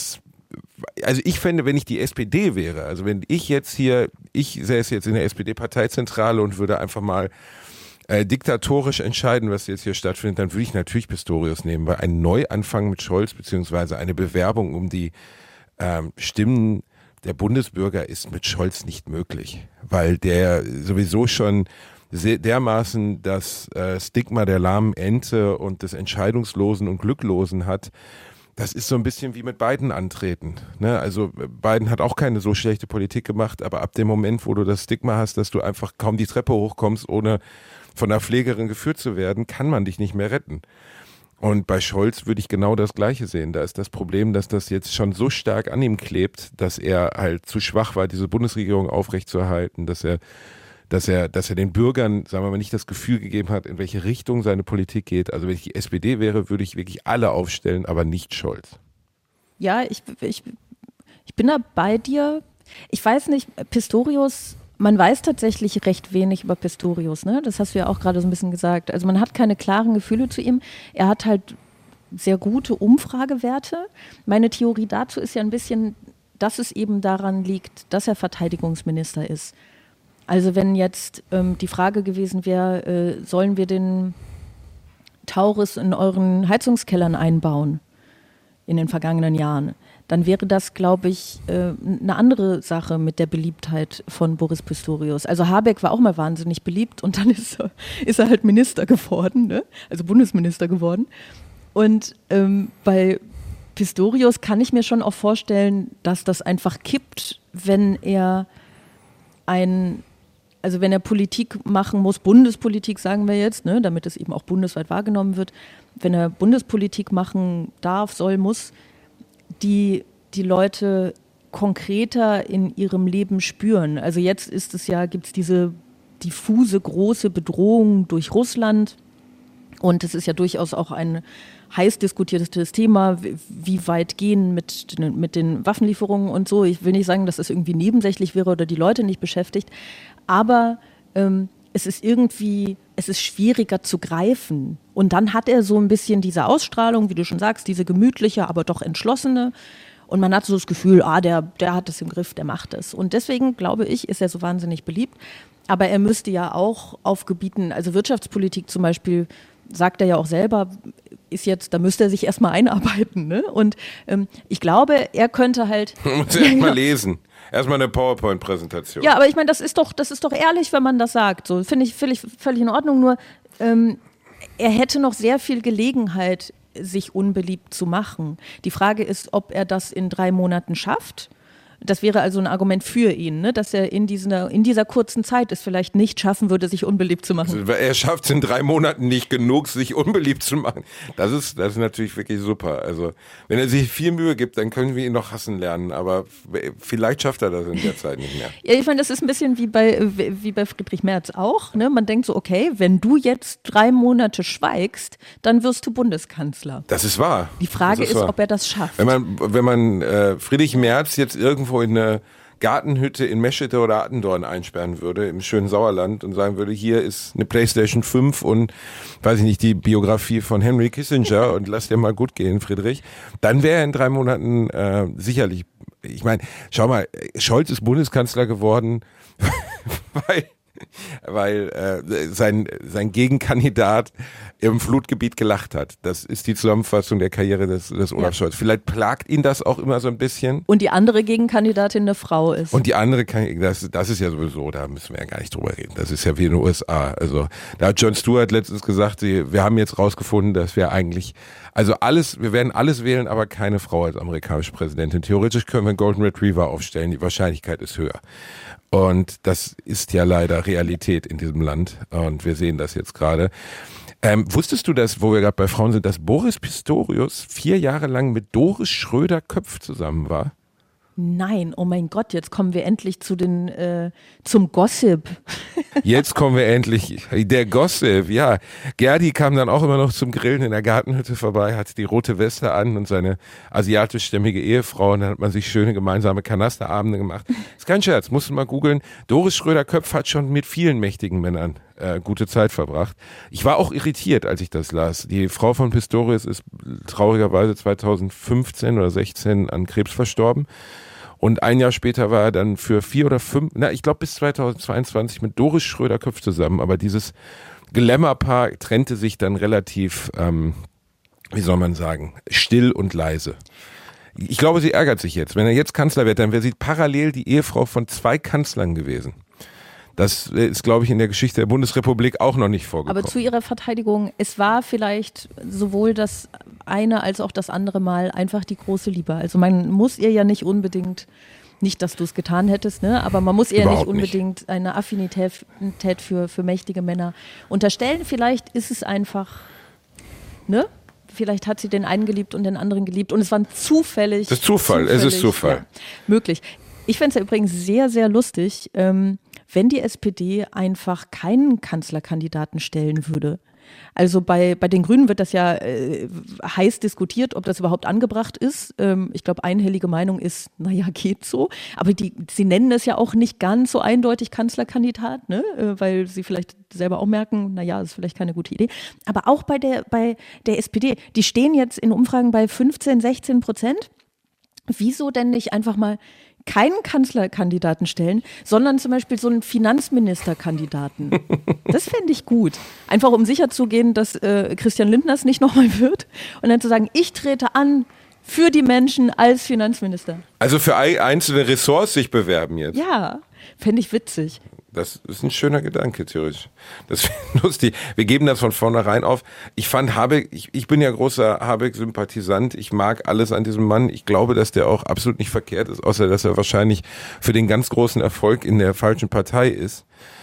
wenn ich die SPD wäre, also wenn ich säße jetzt in der SPD-Parteizentrale und würde einfach mal diktatorisch entscheiden, was jetzt hier stattfindet, dann würde ich natürlich Pistorius nehmen, weil ein Neuanfang mit Scholz beziehungsweise eine Bewerbung um die Stimmen der Bundesbürger ist mit Scholz nicht möglich, weil der sowieso schon dermaßen das Stigma der lahmen Ente und des Entscheidungslosen und Glücklosen hat. Das ist so ein bisschen wie mit Biden antreten. Ne? Also Biden hat auch keine so schlechte Politik gemacht, aber ab dem Moment, wo du das Stigma hast, dass du einfach kaum die Treppe hochkommst, ohne von einer Pflegerin geführt zu werden, kann man dich nicht mehr retten. Und bei Scholz würde ich genau das Gleiche sehen. Da ist das Problem, dass das jetzt schon so stark an ihm klebt, dass er halt zu schwach war, diese Bundesregierung aufrechtzuerhalten, dass er den Bürgern, sagen wir mal, nicht das Gefühl gegeben hat, in welche Richtung seine Politik geht. Also wenn ich die SPD wäre, würde ich wirklich alle aufstellen, aber nicht Scholz. Ja, ich bin da bei dir. Ich weiß nicht, Pistorius, man weiß tatsächlich recht wenig über Pistorius, ne? Das hast du ja auch gerade so ein bisschen gesagt. Also man hat keine klaren Gefühle zu ihm. Er hat halt sehr gute Umfragewerte. Meine Theorie dazu ist ja ein bisschen, dass es eben daran liegt, dass er Verteidigungsminister ist. Also wenn jetzt die Frage gewesen wäre, sollen wir den Taurus in euren Heizungskellern einbauen in den vergangenen Jahren, dann wäre das, glaube ich, eine andere Sache mit der Beliebtheit von Boris Pistorius. Also Habeck war auch mal wahnsinnig beliebt und dann ist er halt Minister geworden, ne? Also Bundesminister geworden. Und bei Pistorius kann ich mir schon auch vorstellen, dass das einfach kippt, wenn er Politik machen muss, Bundespolitik sagen wir jetzt, ne, damit es eben auch bundesweit wahrgenommen wird, wenn er Bundespolitik machen darf, muss, die Leute konkreter in ihrem Leben spüren. Also jetzt gibt es diese diffuse, große Bedrohung durch Russland. Und es ist ja durchaus auch ein heiß diskutiertes Thema, wie weit gehen mit den Waffenlieferungen und so. Ich will nicht sagen, dass es irgendwie nebensächlich wäre oder die Leute nicht beschäftigt, aber es ist schwieriger zu greifen. Und dann hat er so ein bisschen diese Ausstrahlung, wie du schon sagst, diese gemütliche, aber doch entschlossene. Und man hat so das Gefühl, der hat es im Griff, der macht es. Und deswegen, glaube ich, ist er so wahnsinnig beliebt. Aber er müsste ja auch auf Gebieten, also Wirtschaftspolitik zum Beispiel, sagt er ja auch selber, da müsste er sich erstmal einarbeiten. Ne? Und ich glaube, er könnte halt... Man muss erstmal lesen. Erstmal eine PowerPoint-Präsentation. Ja, aber ich meine, das ist doch ehrlich, wenn man das sagt. So, finde ich völlig in Ordnung. Nur er hätte noch sehr viel Gelegenheit, sich unbeliebt zu machen. Die Frage ist, ob er das in 3 Monaten schafft. Das wäre also ein Argument für ihn, ne? Dass er in dieser kurzen Zeit es vielleicht nicht schaffen würde, sich unbeliebt zu machen. Also er schafft es in 3 Monaten nicht genug, sich unbeliebt zu machen. Das ist natürlich wirklich super. Also wenn er sich viel Mühe gibt, dann können wir ihn noch hassen lernen. Aber vielleicht schafft er das in der Zeit nicht mehr. Ja, ich meine, das ist ein bisschen wie bei Friedrich Merz auch. Ne? Man denkt so, okay, wenn du jetzt 3 Monate schweigst, dann wirst du Bundeskanzler. Das ist wahr. Die Frage ist, ob er das schafft. Wenn man Friedrich Merz jetzt irgendwo in eine Gartenhütte in Meschede oder Attendorn einsperren würde, im schönen Sauerland, und sagen würde, hier ist eine PlayStation 5 und, weiß ich nicht, die Biografie von Henry Kissinger und lass dir mal gut gehen, Friedrich, dann wäre er in 3 Monaten sicherlich, ich meine, schau mal, Scholz ist Bundeskanzler geworden, weil sein Gegenkandidat im Flutgebiet gelacht hat. Das ist die Zusammenfassung der Karriere des Olaf Scholz. Vielleicht plagt ihn das auch immer so ein bisschen. Und die andere Gegenkandidatin eine Frau ist. Und die andere, das ist ja sowieso, da müssen wir ja gar nicht drüber reden. Das ist ja wie in den USA. Also da hat Jon Stewart letztens gesagt, wir haben jetzt rausgefunden, dass wir eigentlich, wir werden alles wählen, aber keine Frau als amerikanische Präsidentin. Theoretisch können wir einen Golden Retriever aufstellen, die Wahrscheinlichkeit ist höher. Und das ist ja leider Realität in diesem Land. Und wir sehen das jetzt gerade. Wusstest du das, wo wir gerade bei Frauen sind, dass Boris Pistorius 4 Jahre lang mit Doris Schröder-Köpf zusammen war? Nein, oh mein Gott, jetzt kommen wir endlich zum Gossip. Jetzt kommen wir endlich, der Gossip, ja. Gerdi kam dann auch immer noch zum Grillen in der Gartenhütte vorbei, hatte die rote Weste an und seine asiatischstämmige Ehefrau, und dann hat man sich schöne gemeinsame Kanasterabende gemacht. Ist kein Scherz, musst du mal googeln. Doris Schröder-Köpf hat schon mit vielen mächtigen Männern gute Zeit verbracht. Ich war auch irritiert, als ich das las. Die Frau von Pistorius ist traurigerweise 2015 oder 16 an Krebs verstorben. Und 1 Jahr später war er dann für 4 oder 5, ich glaube bis 2022 mit Doris Schröder-Köpf zusammen. Aber dieses Glamour-Paar trennte sich dann relativ, wie soll man sagen, still und leise. Ich glaube, sie ärgert sich jetzt. Wenn er jetzt Kanzler wird, dann wäre sie parallel die Ehefrau von 2 Kanzlern gewesen. Das ist, glaube ich, in der Geschichte der Bundesrepublik auch noch nicht vorgekommen. Aber zu ihrer Verteidigung, es war vielleicht sowohl das eine als auch das andere Mal einfach die große Liebe. Also man muss ihr ja nicht unbedingt, nicht, dass du es getan hättest, ne? Aber man muss ihr ja nicht unbedingt eine Affinität für mächtige Männer unterstellen. Vielleicht ist es einfach, ne? Vielleicht hat sie den einen geliebt und den anderen geliebt und es war zufällig. Das ist Zufall, es ist Zufall. Ja, möglich. Ich fände es ja übrigens sehr, sehr lustig, wenn die SPD einfach keinen Kanzlerkandidaten stellen würde. Also bei den Grünen wird das ja heiß diskutiert, ob das überhaupt angebracht ist. Ich glaube, einhellige Meinung ist, naja, geht so. Aber sie nennen es ja auch nicht ganz so eindeutig Kanzlerkandidat, ne? Weil sie vielleicht selber auch merken, naja, das ist vielleicht keine gute Idee. Aber auch bei der SPD, die stehen jetzt in Umfragen bei 15-16%. Wieso denn nicht einfach mal keinen Kanzlerkandidaten stellen, sondern zum Beispiel so einen Finanzministerkandidaten. Das fände ich gut. Einfach um sicherzugehen, dass Christian Lindner es nicht nochmal wird und dann zu sagen, ich trete an für die Menschen als Finanzminister. Also für einzelne Ressorts sich bewerben jetzt? Ja, fände ich witzig. Das ist ein schöner Gedanke, theoretisch. Das ist lustig. Wir geben das von vornherein auf. Ich fand Habeck, ich bin ja großer Habeck-Sympathisant. Ich mag alles an diesem Mann. Ich glaube, dass der auch absolut nicht verkehrt ist, außer dass er wahrscheinlich für den ganz großen Erfolg in der falschen Partei ist.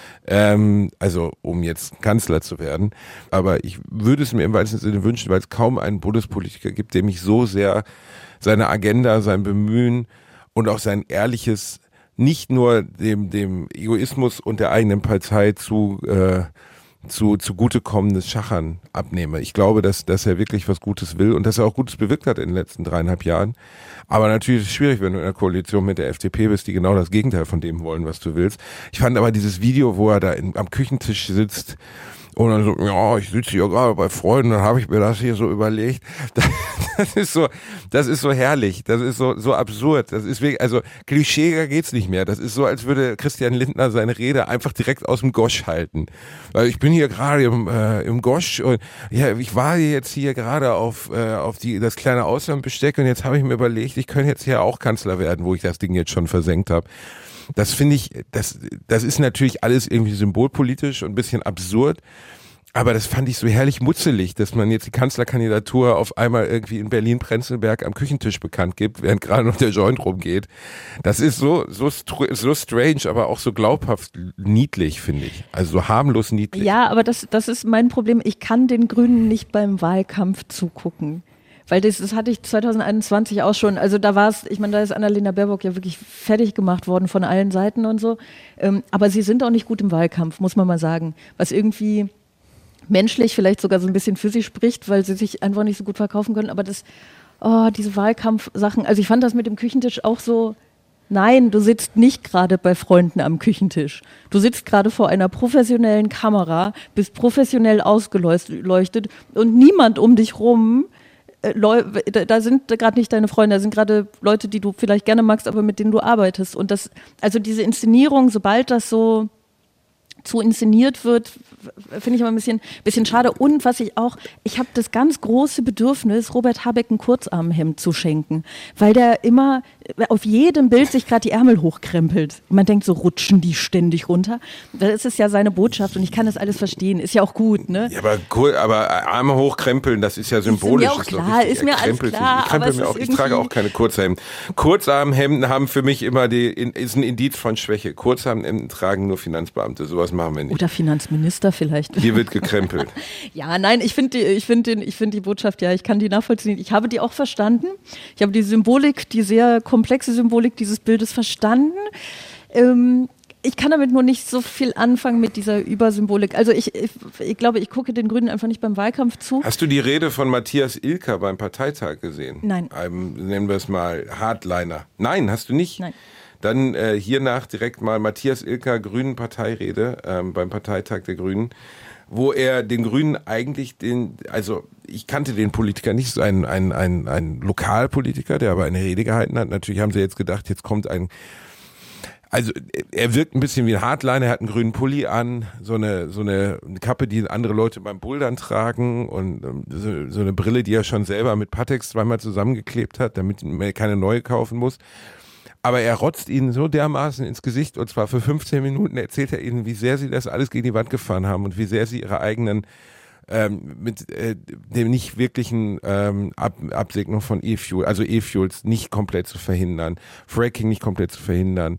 Also um jetzt Kanzler zu werden. Aber ich würde es mir im weitesten Sinne wünschen, weil es kaum einen Bundespolitiker gibt, der mich so sehr seine Agenda, sein Bemühen und auch sein ehrliches nicht nur dem Egoismus und der eigenen Partei zugutekommendes Schachern abnehme. Ich glaube, dass er wirklich was Gutes will und dass er auch Gutes bewirkt hat in den letzten 3,5 Jahren. Aber natürlich ist es schwierig, wenn du in einer Koalition mit der FDP bist, die genau das Gegenteil von dem wollen, was du willst. Ich fand aber dieses Video, wo er da am Küchentisch sitzt und dann so, ja, ich sitze hier gerade bei Freunden, dann habe ich mir das hier so überlegt. Das ist so herrlich, das ist so absurd. Das ist wirklich, also klischeeiger geht's nicht mehr. Das ist so, als würde Christian Lindner seine Rede einfach direkt aus dem Gosch halten. Weil ich bin hier gerade im Gosch und ja, ich war jetzt hier gerade auf das kleine Auslandbesteck und jetzt habe ich mir überlegt, ich könnte jetzt hier auch Kanzler werden, wo ich das Ding jetzt schon versenkt habe. Das finde ich, das ist natürlich alles irgendwie symbolpolitisch und ein bisschen absurd, aber das fand ich so herrlich mutzelig, dass man jetzt die Kanzlerkandidatur auf einmal irgendwie in Berlin-Prenzlberg am Küchentisch bekannt gibt, während gerade noch der Joint rumgeht. Das ist so strange, aber auch so glaubhaft niedlich, finde ich. Also so harmlos niedlich. Ja, aber das ist mein Problem. Ich kann den Grünen nicht beim Wahlkampf zugucken. Weil das hatte ich 2021 auch schon, also da war es, ich meine, da ist Annalena Baerbock ja wirklich fertig gemacht worden von allen Seiten und so, aber sie sind auch nicht gut im Wahlkampf, muss man mal sagen, was irgendwie menschlich vielleicht sogar so ein bisschen für sie spricht, weil sie sich einfach nicht so gut verkaufen können, aber diese Wahlkampfsachen, also ich fand das mit dem Küchentisch auch so, nein, du sitzt nicht gerade bei Freunden am Küchentisch. Du sitzt gerade vor einer professionellen Kamera, bist professionell ausgeleuchtet und niemand um dich rum, da sind gerade nicht deine Freunde, da sind gerade Leute, die du vielleicht gerne magst, aber mit denen du arbeitest. Und also diese Inszenierung, sobald das so zu inszeniert wird, finde ich immer ein bisschen schade. Und ich habe das ganz große Bedürfnis, Robert Habeck ein Kurzarmhemd zu schenken, weil der immer auf jedem Bild sich gerade die Ärmel hochkrempelt. Man denkt, so rutschen die ständig runter. Das ist ja seine Botschaft und ich kann das alles verstehen. Ist ja auch gut, ne? Ja, aber Arme hochkrempeln, das ist ja symbolisch. Ist mir alles klar. Ich trage auch keine Kurzarmhemden. Kurzarmhemden haben für mich immer ist ein Indiz von Schwäche. Kurzarmhemden tragen nur Finanzbeamte, sowas machen wir nicht. Oder Finanzminister vielleicht. Hier wird gekrempelt. Ja, nein, ich finde die Botschaft, ja, ich kann die nachvollziehen. Ich habe die auch verstanden. Ich habe die Symbolik, die sehr komplexe Symbolik dieses Bildes verstanden. Ich kann damit nur nicht so viel anfangen mit dieser Übersymbolik. Also ich glaube, ich gucke den Grünen einfach nicht beim Wahlkampf zu. Hast du die Rede von Matthias Ilker beim Parteitag gesehen? Nein. Nennen wir es mal Hardliner. Nein, hast du nicht? Nein. Dann hiernach direkt mal Matthias Ilker, Grünen Parteirede beim Parteitag der Grünen, wo er den Grünen eigentlich also ich kannte den Politiker nicht, so ein Lokalpolitiker, der aber eine Rede gehalten hat. Natürlich haben sie jetzt gedacht, jetzt kommt also er wirkt ein bisschen wie ein Hardliner, er hat einen grünen Pulli an, so eine Kappe, die andere Leute beim Bouldern tragen und so eine Brille, die er schon selber mit Pateks zweimal zusammengeklebt hat, damit man keine neue kaufen muss. Aber er rotzt ihnen so dermaßen ins Gesicht und zwar für 15 Minuten erzählt er ihnen, wie sehr sie das alles gegen die Wand gefahren haben und wie sehr sie ihre eigenen mit dem nicht wirklichen Absegnung von E-Fuel, also E-Fuels nicht komplett zu verhindern, Fracking nicht komplett zu verhindern,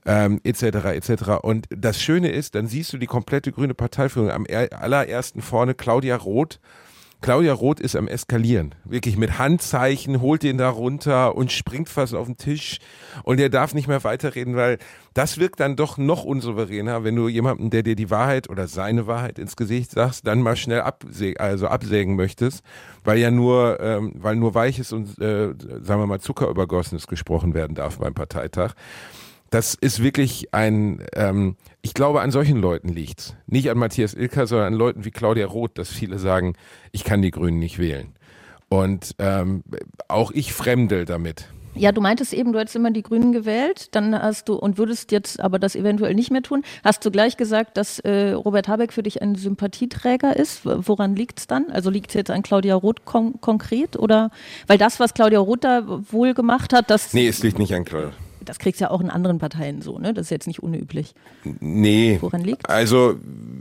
etc. Und das Schöne ist, dann siehst du die komplette grüne Parteiführung am allerersten vorne Claudia Roth. Claudia Roth ist am Eskalieren, wirklich mit Handzeichen, holt den da runter und springt fast auf den Tisch und er darf nicht mehr weiterreden, weil das wirkt dann doch noch unsouveräner, wenn du jemandem, der dir die Wahrheit oder seine Wahrheit ins Gesicht sagst, dann mal schnell absägen möchtest, weil nur Weiches und sagen wir mal Zuckerübergossenes gesprochen werden darf beim Parteitag. Das ist wirklich ich glaube, an solchen Leuten liegt's. Nicht an Matthias Ilker, sondern an Leuten wie Claudia Roth, dass viele sagen, ich kann die Grünen nicht wählen. Und auch ich fremdel damit. Ja, du meintest eben, du hättest immer die Grünen gewählt, dann würdest jetzt aber das eventuell nicht mehr tun. Hast du gleich gesagt, dass Robert Habeck für dich ein Sympathieträger ist? Woran liegt's dann? Also liegt's jetzt an Claudia Roth konkret? Oder weil das, was Claudia Roth da wohl gemacht hat, Nee, es liegt nicht an Claudia. Das kriegst du ja auch in anderen Parteien so, ne? Das ist jetzt nicht unüblich. Nee. Woran liegt's? Also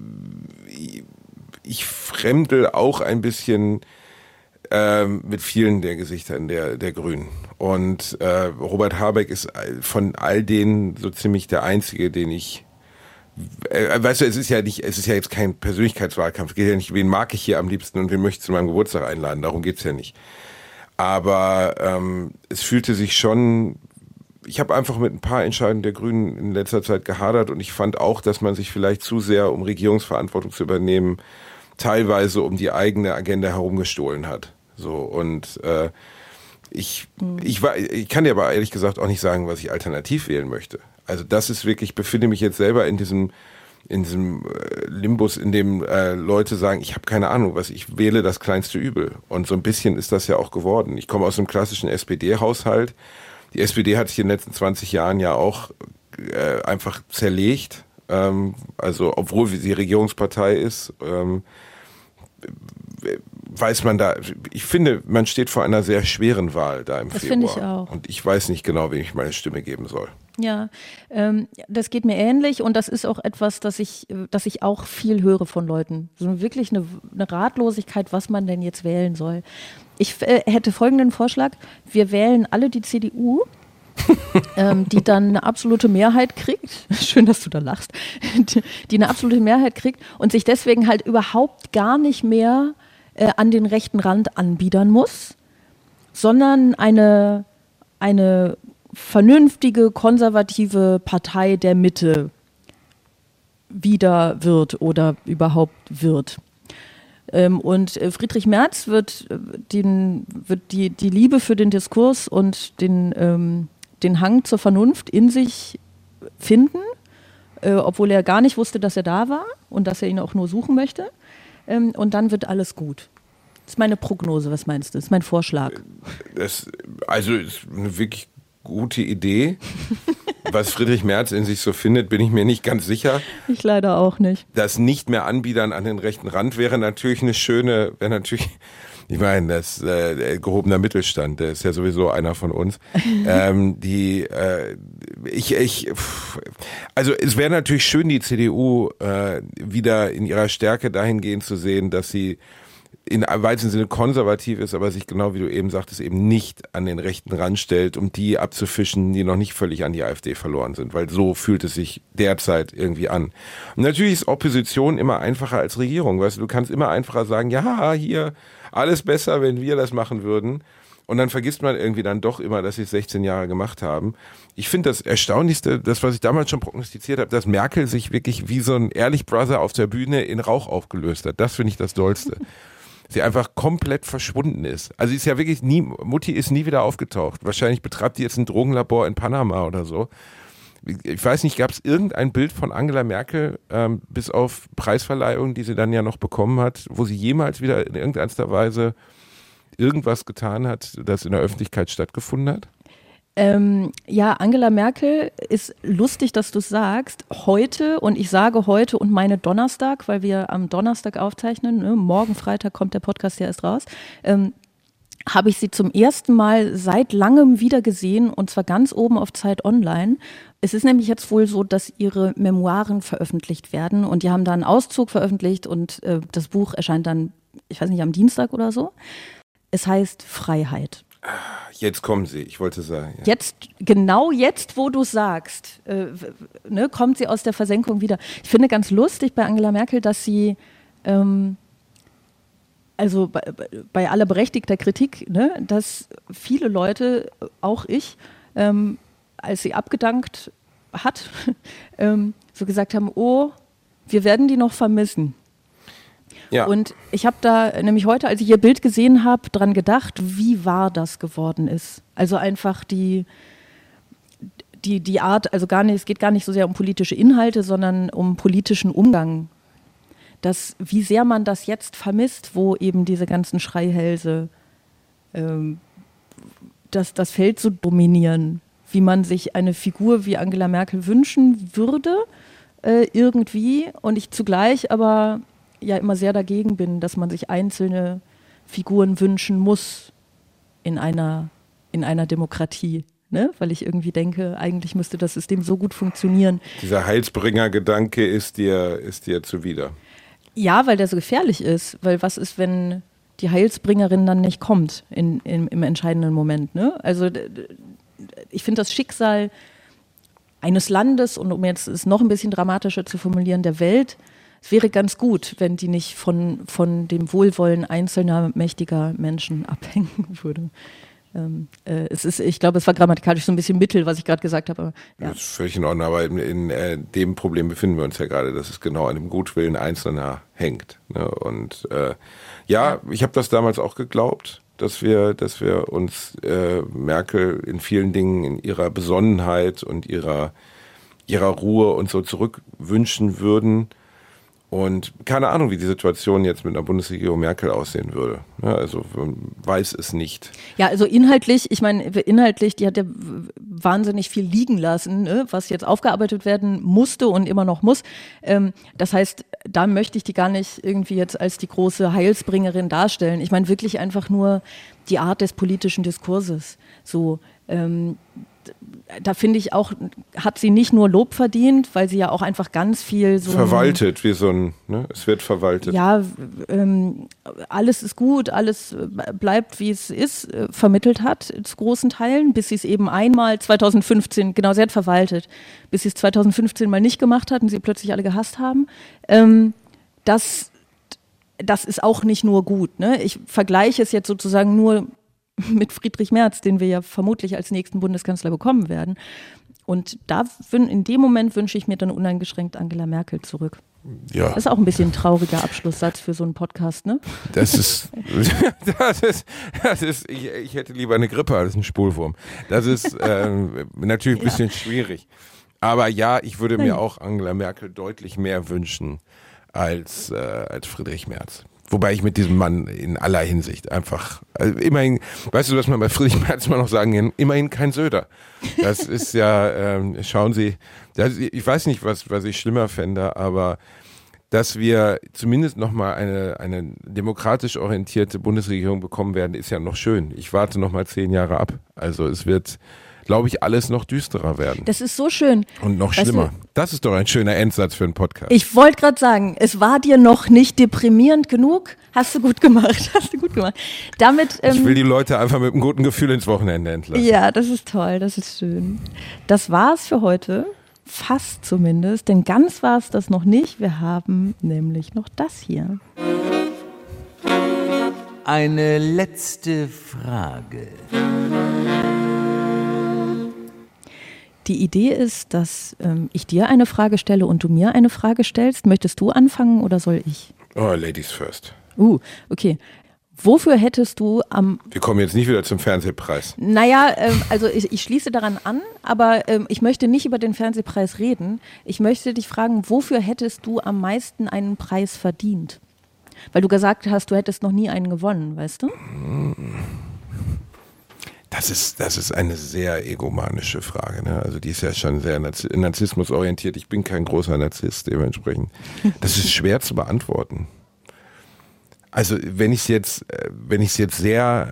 ich fremdel auch ein bisschen mit vielen der Gesichtern der Grünen. Und Robert Habeck ist von all denen so ziemlich der Einzige, den ich weißt du, es ist ja jetzt kein Persönlichkeitswahlkampf. Es geht ja nicht, wen mag ich hier am liebsten und wen möchte ich zu meinem Geburtstag einladen. Darum geht's ja nicht. Aber es fühlte sich schon ich habe einfach mit ein paar Entscheidungen der Grünen in letzter Zeit gehadert und ich fand auch, dass man sich vielleicht zu sehr, um Regierungsverantwortung zu übernehmen, teilweise um die eigene Agenda herumgestohlen hat. So, und ich kann dir aber ehrlich gesagt auch nicht sagen, was ich alternativ wählen möchte. Also das ist wirklich, ich befinde mich jetzt selber in diesem Limbus, in dem Leute sagen, ich habe keine Ahnung, ich wähle das kleinste Übel. Und so ein bisschen ist das ja auch geworden. Ich komme aus einem klassischen SPD-Haushalt. Die SPD hat sich in den letzten 20 Jahren ja auch einfach zerlegt. Also obwohl sie Regierungspartei ist, weiß man da, ich finde, man steht vor einer sehr schweren Wahl da im Februar. Das finde ich auch. Und ich weiß nicht genau, wem ich meine Stimme geben soll. Ja, das geht mir ähnlich und das ist auch etwas, das ich auch viel höre von Leuten. So wirklich eine Ratlosigkeit, was man denn jetzt wählen soll. Ich hätte folgenden Vorschlag: Wir wählen alle die CDU, die dann eine absolute Mehrheit kriegt. Schön, dass du da lachst. Die eine absolute Mehrheit kriegt und sich deswegen halt überhaupt gar nicht mehr an den rechten Rand anbiedern muss, sondern eine vernünftige, konservative Partei der Mitte wieder wird oder überhaupt wird. Und Friedrich Merz wird die Liebe für den Diskurs und den Hang zur Vernunft in sich finden, obwohl er gar nicht wusste, dass er da war und dass er ihn auch nur suchen möchte. Und dann wird alles gut. Das ist meine Prognose, was meinst du? Das ist mein Vorschlag. Das ist eine wirklich gute Idee. Was Friedrich Merz in sich so findet, bin ich mir nicht ganz sicher. Ich leider auch nicht. Das nicht mehr Anbiedern an den rechten Rand wäre natürlich ich meine, das gehobener Mittelstand, der ist ja sowieso einer von uns. Also es wäre natürlich schön, die CDU wieder in ihrer Stärke dahingehend zu sehen, dass sie in weitesten Sinne konservativ ist, aber sich genau wie du eben sagtest, eben nicht an den rechten Rand stellt, um die abzufischen, die noch nicht völlig an die AfD verloren sind, weil so fühlt es sich derzeit irgendwie an. Und natürlich ist Opposition immer einfacher als Regierung, weißt du kannst immer einfacher sagen, ja, hier, alles besser, wenn wir das machen würden. Und dann vergisst man irgendwie dann doch immer, dass sie es 16 Jahre gemacht haben. Ich finde das Erstaunlichste, das, was ich damals schon prognostiziert habe, dass Merkel sich wirklich wie so ein Ehrlich Brother auf der Bühne in Rauch aufgelöst hat. Das finde ich das Dollste. Sie einfach komplett verschwunden ist. Also sie ist ja wirklich Mutti ist nie wieder aufgetaucht. Wahrscheinlich betreibt die jetzt ein Drogenlabor in Panama oder so. Ich weiß nicht, gab es irgendein Bild von Angela Merkel, bis auf Preisverleihungen, die sie dann ja noch bekommen hat, wo sie jemals wieder in irgendeiner Weise irgendwas getan hat, das in der Öffentlichkeit stattgefunden hat? Ja, Angela Merkel ist lustig, dass du es sagst. Heute, und ich sage heute und meine Donnerstag, weil wir am Donnerstag aufzeichnen, ne? Morgen Freitag kommt der Podcast ja erst raus, habe ich sie zum ersten Mal seit langem wieder gesehen und zwar ganz oben auf Zeit Online. Es ist nämlich jetzt wohl so, dass ihre Memoiren veröffentlicht werden und die haben da einen Auszug veröffentlicht und das Buch erscheint dann, ich weiß nicht, am Dienstag oder so. Es heißt Freiheit. Jetzt kommen sie, ich wollte sagen. Ja. Genau jetzt, wo du es sagst, kommt sie aus der Versenkung wieder. Ich finde ganz lustig bei Angela Merkel, dass sie, also bei aller berechtigter Kritik, ne, dass viele Leute, auch ich, als sie abgedankt hat, so gesagt haben, oh, wir werden die noch vermissen. Ja. Und ich habe da nämlich heute, als ich ihr Bild gesehen habe, dran gedacht, wie wahr das geworden ist. Also einfach die Art, also es geht gar nicht so sehr um politische Inhalte, sondern um politischen Umgang. Wie sehr man das jetzt vermisst, wo eben diese ganzen Schreihälse das Feld so dominieren, wie man sich eine Figur wie Angela Merkel wünschen würde, irgendwie. Und ich zugleich aber ja immer sehr dagegen bin, dass man sich einzelne Figuren wünschen muss in einer Demokratie. Ne? Weil ich irgendwie denke, eigentlich müsste das System so gut funktionieren. Dieser Heilsbringer-Gedanke ist dir zuwider. Ja, weil der so gefährlich ist. Weil was ist, wenn die Heilsbringerin dann nicht kommt im entscheidenden Moment? Ne? Also ich finde das Schicksal eines Landes und um jetzt es noch ein bisschen dramatischer zu formulieren, der Welt, es wäre ganz gut, wenn die nicht von dem Wohlwollen einzelner mächtiger Menschen abhängen würde. Ich glaube, es war grammatikalisch so ein bisschen Mittel, was ich gerade gesagt habe. Aber, ja. Das ist völlig in Ordnung, aber in dem Problem befinden wir uns ja gerade, dass es genau an dem Gutwillen Einzelner hängt. Ne? Und ich habe das damals auch geglaubt, dass wir uns Merkel in vielen Dingen in ihrer Besonnenheit und ihrer Ruhe und so zurückwünschen würden. Und keine Ahnung, wie die Situation jetzt mit einer Bundesregierung Merkel aussehen würde. Ja, also man weiß es nicht. Ja, also inhaltlich, die hat ja wahnsinnig viel liegen lassen, ne, was jetzt aufgearbeitet werden musste und immer noch muss. Das heißt, da möchte ich die gar nicht irgendwie jetzt als die große Heilsbringerin darstellen. Ich meine wirklich einfach nur die Art des politischen Diskurses. So, da finde ich auch, hat sie nicht nur Lob verdient, weil sie ja auch einfach ganz viel so verwaltet, es wird verwaltet. Ja, alles ist gut, alles bleibt, wie es ist, vermittelt hat, zu großen Teilen, bis sie es eben einmal 2015, genau, sie hat verwaltet, bis sie es 2015 mal nicht gemacht hat und sie plötzlich alle gehasst haben. Das ist auch nicht nur gut, ne? Ich vergleiche es jetzt sozusagen nur mit Friedrich Merz, den wir ja vermutlich als nächsten Bundeskanzler bekommen werden. Und in dem Moment wünsche ich mir dann uneingeschränkt Angela Merkel zurück. Ja. Das ist auch ein bisschen ein trauriger Abschlusssatz für so einen Podcast, ne? Das ist, ich hätte lieber eine Grippe als einen Spulwurm. Das ist natürlich ein bisschen schwierig. Aber ja, ich würde mir auch Angela Merkel deutlich mehr wünschen als Friedrich Merz. Wobei ich mit diesem Mann in aller Hinsicht einfach, also immerhin, weißt du, was man bei Friedrich Merz mal noch sagen kann, immerhin kein Söder. Das ist ja, schauen Sie, ich weiß nicht, was ich schlimmer fände, aber dass wir zumindest nochmal eine demokratisch orientierte Bundesregierung bekommen werden, ist ja noch schön. Ich warte nochmal 10 Jahre ab. Also es wird, glaube ich, alles noch düsterer werden. Das ist so schön. Und noch schlimmer. Das ist doch ein schöner Endsatz für einen Podcast. Ich wollte gerade sagen, es war dir noch nicht deprimierend genug. Hast du gut gemacht. Damit, ich will die Leute einfach mit einem guten Gefühl ins Wochenende entlassen. Ja, das ist toll, das ist schön. Das war's für heute. Fast zumindest, denn ganz war es das noch nicht. Wir haben nämlich noch das hier. Eine letzte Frage. Die Idee ist, dass ich dir eine Frage stelle und du mir eine Frage stellst. Möchtest du anfangen oder soll ich? Oh, Ladies first. Okay. Wofür hättest du Wir kommen jetzt nicht wieder zum Fernsehpreis. Naja, also ich schließe daran an, aber ich möchte nicht über den Fernsehpreis reden. Ich möchte dich fragen, wofür hättest du am meisten einen Preis verdient? Weil du gesagt hast, du hättest noch nie einen gewonnen, weißt du? Das ist eine sehr egomanische Frage, ne? Also die ist ja schon sehr narzissmusorientiert. Ich bin kein großer Narzisst, dementsprechend. Das ist schwer zu beantworten. Also wenn ich es jetzt sehr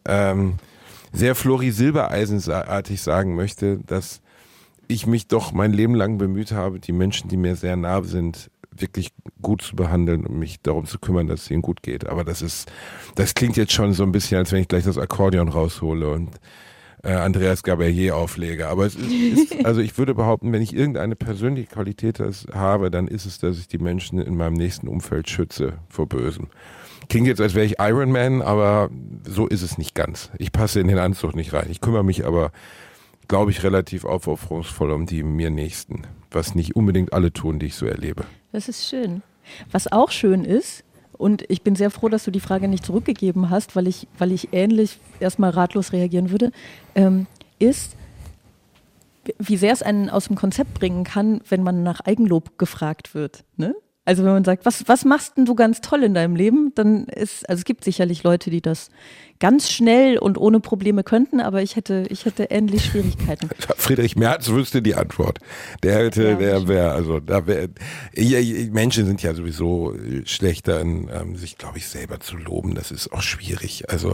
Flori Silbereisenartig sagen möchte, dass ich mich doch mein Leben lang bemüht habe, die Menschen, die mir sehr nah sind, wirklich gut zu behandeln und mich darum zu kümmern, dass es ihnen gut geht. Aber das klingt jetzt schon so ein bisschen, als wenn ich gleich das Akkordeon raushole und Andreas Gabalier auflege. Aber es ist, also ich würde behaupten, wenn ich irgendeine persönliche Qualität habe, dann ist es, dass ich die Menschen in meinem nächsten Umfeld schütze vor Bösem. Klingt jetzt, als wäre ich Iron Man, aber so ist es nicht ganz. Ich passe in den Anzug nicht rein. Ich kümmere mich aber, glaube ich, relativ aufopferungsvoll um die mir Nächsten. Was nicht unbedingt alle tun, die ich so erlebe. Das ist schön. Was auch schön ist, und ich bin sehr froh, dass du die Frage nicht zurückgegeben hast, weil ich ähnlich erstmal ratlos reagieren würde, ist, wie sehr es einen aus dem Konzept bringen kann, wenn man nach Eigenlob gefragt wird, ne? Also wenn man sagt, was machst denn du ganz toll in deinem Leben, dann es gibt sicherlich Leute, die das ganz schnell und ohne Probleme könnten, aber ich hätte ähnlich Schwierigkeiten. Friedrich Merz wüsste die Antwort. Menschen sind ja sowieso schlechter in sich, glaube ich, selber zu loben. Das ist auch schwierig. Also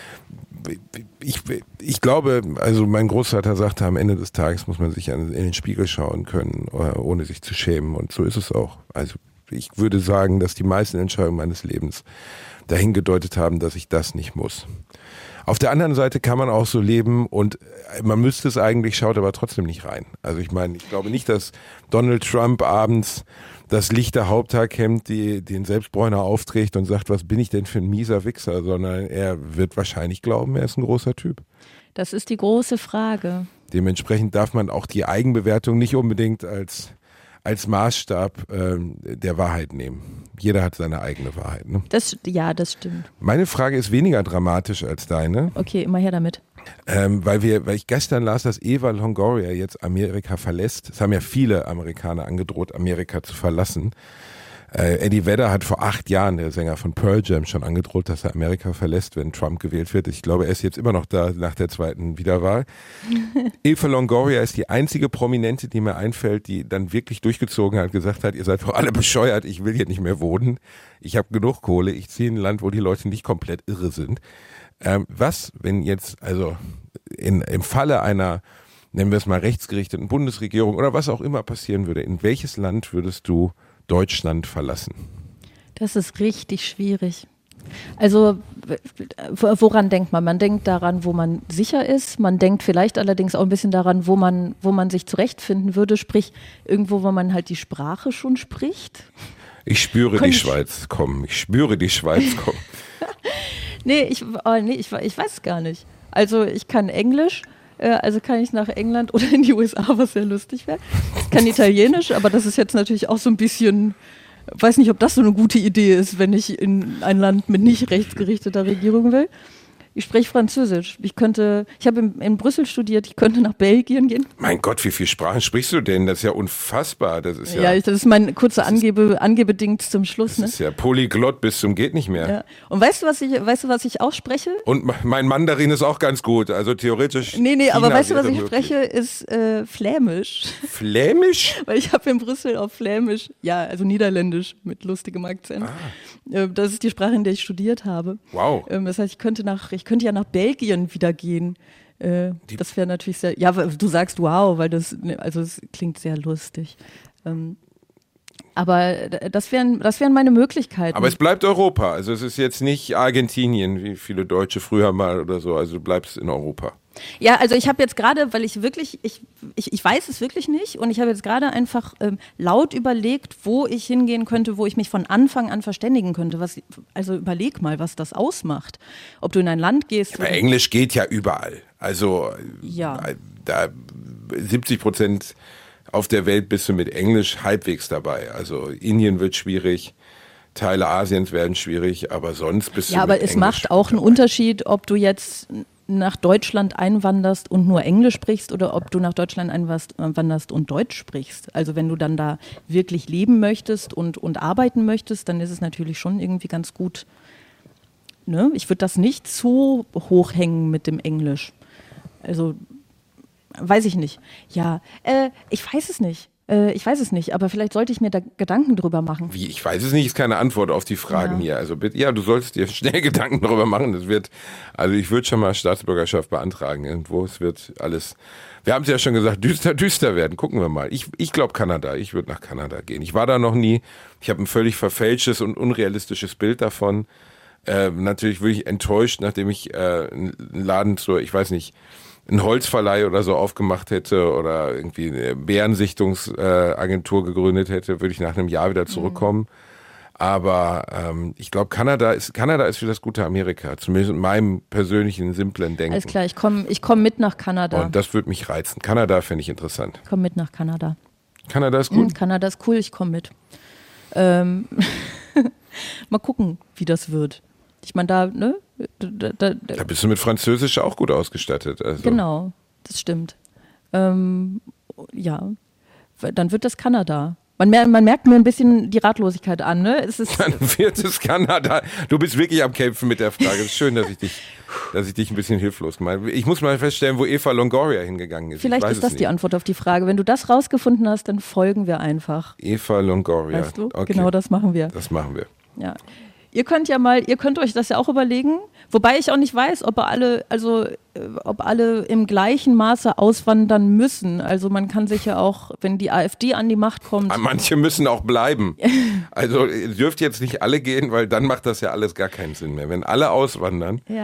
ich glaube, also mein Großvater sagte, am Ende des Tages muss man sich in den Spiegel schauen können, ohne sich zu schämen. Und so ist es auch. Also ich würde sagen, dass die meisten Entscheidungen meines Lebens dahin gedeutet haben, dass ich das nicht muss. Auf der anderen Seite kann man auch so leben und man müsste es eigentlich, schaut aber trotzdem nicht rein. Also ich meine, ich glaube nicht, dass Donald Trump abends das lichte Haupthaarhemd den Selbstbräuner aufträgt und sagt, was bin ich denn für ein mieser Wichser, sondern er wird wahrscheinlich glauben, er ist ein großer Typ. Das ist die große Frage. Dementsprechend darf man auch die Eigenbewertung nicht unbedingt als Maßstab der Wahrheit nehmen. Jeder hat seine eigene Wahrheit. Ne? Das stimmt. Meine Frage ist weniger dramatisch als deine. Okay, immer her damit. Weil ich gestern las, dass Eva Longoria jetzt Amerika verlässt. Es haben ja viele Amerikaner angedroht, Amerika zu verlassen. Eddie Vedder hat vor 8 Jahren, der Sänger von Pearl Jam, schon angedroht, dass er Amerika verlässt, wenn Trump gewählt wird. Ich glaube, er ist jetzt immer noch da nach der zweiten Wiederwahl. Eva Longoria ist die einzige Prominente, die mir einfällt, die dann wirklich durchgezogen hat, gesagt hat, ihr seid doch alle bescheuert, ich will hier nicht mehr wohnen. Ich habe genug Kohle, ich ziehe in ein Land, wo die Leute nicht komplett irre sind. Was, wenn jetzt also im Falle einer, nennen wir es mal, rechtsgerichteten Bundesregierung oder was auch immer passieren würde, in welches Land würdest du Deutschland verlassen? Das ist richtig schwierig. Also woran denkt man? Man denkt daran, wo man sicher ist. Man denkt vielleicht allerdings auch ein bisschen daran, wo man sich zurechtfinden würde. Sprich, irgendwo, wo man halt die Sprache schon spricht. Ich spüre die Schweiz kommen. Ich spüre die Schweiz kommen. Nee, ich weiß es gar nicht. Also ich kann Englisch. Also kann ich nach England oder in die USA, was sehr lustig wäre. Ich kann Italienisch, aber das ist jetzt natürlich auch so ein bisschen, weiß nicht, ob das so eine gute Idee ist, wenn ich in ein Land mit nicht rechtsgerichteter Regierung will. Ich spreche Französisch. Ich habe in Brüssel studiert, ich könnte nach Belgien gehen. Mein Gott, wie viele Sprachen sprichst du denn? Das ist ja unfassbar. Das ist das ist mein kurzer Angebedingt zum Schluss. Das ist ja Polyglott bis zum geht nicht mehr. Ja. Und weißt du, was ich auch spreche? Und mein Mandarin ist auch ganz gut, also theoretisch. Nee, aber weißt du, was ich spreche, ist Flämisch. Flämisch? Weil ich habe in Brüssel auf Flämisch, also Niederländisch mit lustigem Akzent. Das ist die Sprache, in der ich studiert habe. Wow. Das heißt, ich könnte ja nach Belgien wieder gehen. Das wäre natürlich sehr, ja, du sagst wow, weil es klingt sehr lustig. Aber das wären meine Möglichkeiten. Aber es bleibt Europa, also es ist jetzt nicht Argentinien, wie viele Deutsche früher mal oder so, also du bleibst in Europa. Ja, also ich habe jetzt gerade, weil ich weiß es wirklich nicht und ich habe jetzt gerade einfach laut überlegt, wo ich hingehen könnte, wo ich mich von Anfang an verständigen könnte. Also überleg mal, was das ausmacht. Ob du in ein Land gehst. Aber Englisch geht ja überall. Also da 70% auf der Welt bist du mit Englisch halbwegs dabei. Also Indien wird schwierig, Teile Asiens werden schwierig, aber sonst bist du mit Englisch. Ja, aber es macht auch einen Unterschied, ob du jetzt nach Deutschland einwanderst und nur Englisch sprichst oder ob du nach Deutschland einwanderst und Deutsch sprichst. Also wenn du dann da wirklich leben möchtest und arbeiten möchtest, dann ist es natürlich schon irgendwie ganz gut. Ne? Ich würde das nicht so hochhängen mit dem Englisch. Also weiß ich nicht. Ja, ich weiß es nicht. Aber vielleicht sollte ich mir da Gedanken drüber machen. Wie, ich weiß es nicht, ist keine Antwort auf die Fragen hier. Also bitte, ja, du sollst dir schnell Gedanken darüber machen. Ich würde schon mal Staatsbürgerschaft beantragen irgendwo. Es wird alles, wir haben es ja schon gesagt, düster werden. Gucken wir mal. Ich glaube Kanada. Ich würde nach Kanada gehen. Ich war da noch nie. Ich habe ein völlig verfälschtes und unrealistisches Bild davon. Natürlich wirklich enttäuscht, nachdem ich einen Laden ein Holzverleih oder so aufgemacht hätte oder irgendwie eine Bärensichtungsagentur gegründet hätte, würde ich nach einem Jahr wieder zurückkommen. Aber ich glaube, Kanada ist für das gute Amerika, zumindest in meinem persönlichen, simplen Denken. Alles klar, ich komm mit nach Kanada. Und das würde mich reizen. Kanada fände ich interessant. Komm mit nach Kanada. Kanada ist gut? Kanada ist cool, ich komme mit. Mal gucken, wie das wird. Ich meine, da bist du mit Französisch auch gut ausgestattet. Also. Genau, das stimmt. Ja, dann wird das Kanada. Man merkt mir ein bisschen die Ratlosigkeit an, ne? Dann wird es Kanada. Du bist wirklich am Kämpfen mit der Frage. Es ist schön, dass ich dich ein bisschen hilflos meine. Ich muss mal feststellen, wo Eva Longoria hingegangen ist. Vielleicht ist das die Antwort auf die Frage. Wenn du das rausgefunden hast, dann folgen wir einfach. Eva Longoria. Weißt du? Okay. Genau, das machen wir. Das machen wir. Ja. Ihr könnt euch das ja auch überlegen, wobei ich auch nicht weiß, ob alle im gleichen Maße auswandern müssen. Also man kann sich ja auch, wenn die AfD an die Macht kommt. Manche müssen auch bleiben. Also ihr dürft jetzt nicht alle gehen, weil dann macht das ja alles gar keinen Sinn mehr. Wenn alle auswandern, ja.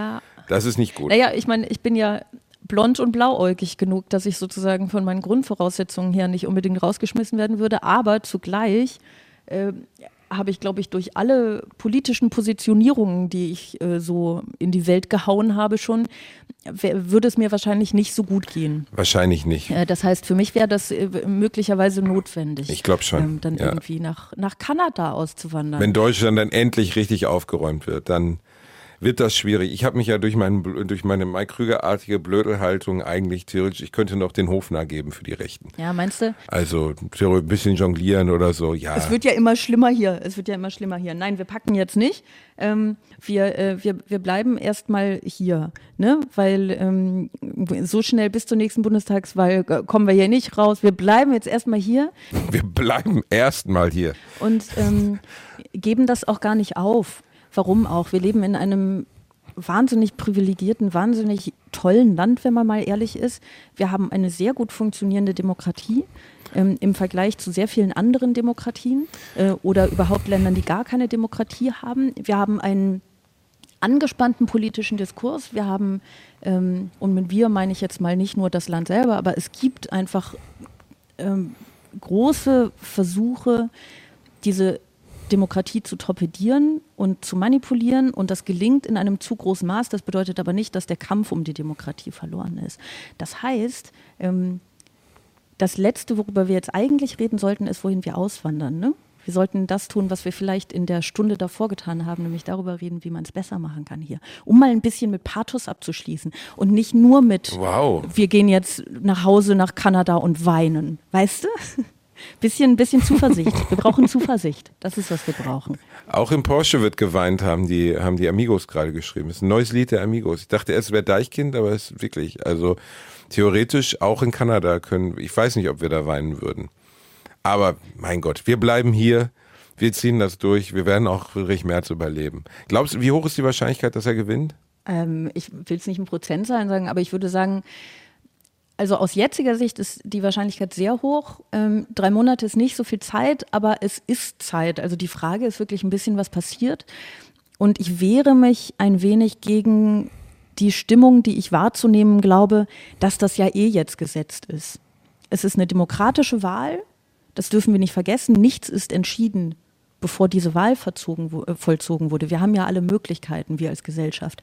Das ist nicht gut. Naja, ich meine, ich bin ja blond und blauäugig genug, dass ich sozusagen von meinen Grundvoraussetzungen her nicht unbedingt rausgeschmissen werden würde, aber zugleich habe ich, glaube ich, durch alle politischen Positionierungen, die ich so in die Welt gehauen habe schon, würde es mir wahrscheinlich nicht so gut gehen. Wahrscheinlich nicht. Das heißt, für mich wäre das möglicherweise notwendig. Ich glaube schon. Dann irgendwie nach Kanada auszuwandern. Wenn Deutschland dann endlich richtig aufgeräumt wird, dann wird das schwierig. Ich habe mich ja durch meine Mike Krüger-artige Blödelhaltung eigentlich theoretisch, ich könnte noch den Hofnarr geben für die Rechten. Ja, meinst du? Also ein bisschen jonglieren oder so, ja. Es wird ja immer schlimmer hier. Nein, wir packen jetzt nicht. Wir bleiben erstmal hier, ne? Weil so schnell bis zur nächsten Bundestagswahl kommen wir hier nicht raus. Wir bleiben jetzt erstmal hier. Wir bleiben erstmal hier. Und geben das auch gar nicht auf. Warum auch? Wir leben in einem wahnsinnig privilegierten, wahnsinnig tollen Land, wenn man mal ehrlich ist. Wir haben eine sehr gut funktionierende Demokratie im Vergleich zu sehr vielen anderen Demokratien oder überhaupt Ländern, die gar keine Demokratie haben. Wir haben einen angespannten politischen Diskurs. Wir haben, und mit wir meine ich jetzt mal nicht nur das Land selber, aber es gibt einfach große Versuche, diese Demokratie zu torpedieren und zu manipulieren, und das gelingt in einem zu großen Maß. Das bedeutet aber nicht, dass der Kampf um die Demokratie verloren ist. Das heißt, das Letzte, worüber wir jetzt eigentlich reden sollten, ist, wohin wir auswandern. Ne? Wir sollten das tun, was wir vielleicht in der Stunde davor getan haben, nämlich darüber reden, wie man es besser machen kann hier. Um mal ein bisschen mit Pathos abzuschließen und nicht nur mit, wir gehen jetzt nach Hause nach Kanada und weinen. Weißt du? Bisschen Zuversicht. Wir brauchen Zuversicht. Das ist, was wir brauchen. Auch im Porsche wird geweint, haben die Amigos gerade geschrieben. Das ist ein neues Lied der Amigos. Ich dachte erst, es wäre Deichkind, aber es ist wirklich, also theoretisch auch in Kanada ich weiß nicht, ob wir da weinen würden. Aber mein Gott, wir bleiben hier, wir ziehen das durch, wir werden auch Friedrich Merz überleben. Glaubst du, wie hoch ist die Wahrscheinlichkeit, dass er gewinnt? Ich will es nicht in Prozentzahlen sagen, aber ich würde sagen, also aus jetziger Sicht ist die Wahrscheinlichkeit sehr hoch. 3 Monate ist nicht so viel Zeit, aber es ist Zeit. Also die Frage ist wirklich ein bisschen, was passiert. Und ich wehre mich ein wenig gegen die Stimmung, die ich wahrzunehmen glaube, dass das ja jetzt gesetzt ist. Es ist eine demokratische Wahl, das dürfen wir nicht vergessen. Nichts ist entschieden, bevor diese Wahl vollzogen wurde. Wir haben ja alle Möglichkeiten, wir als Gesellschaft.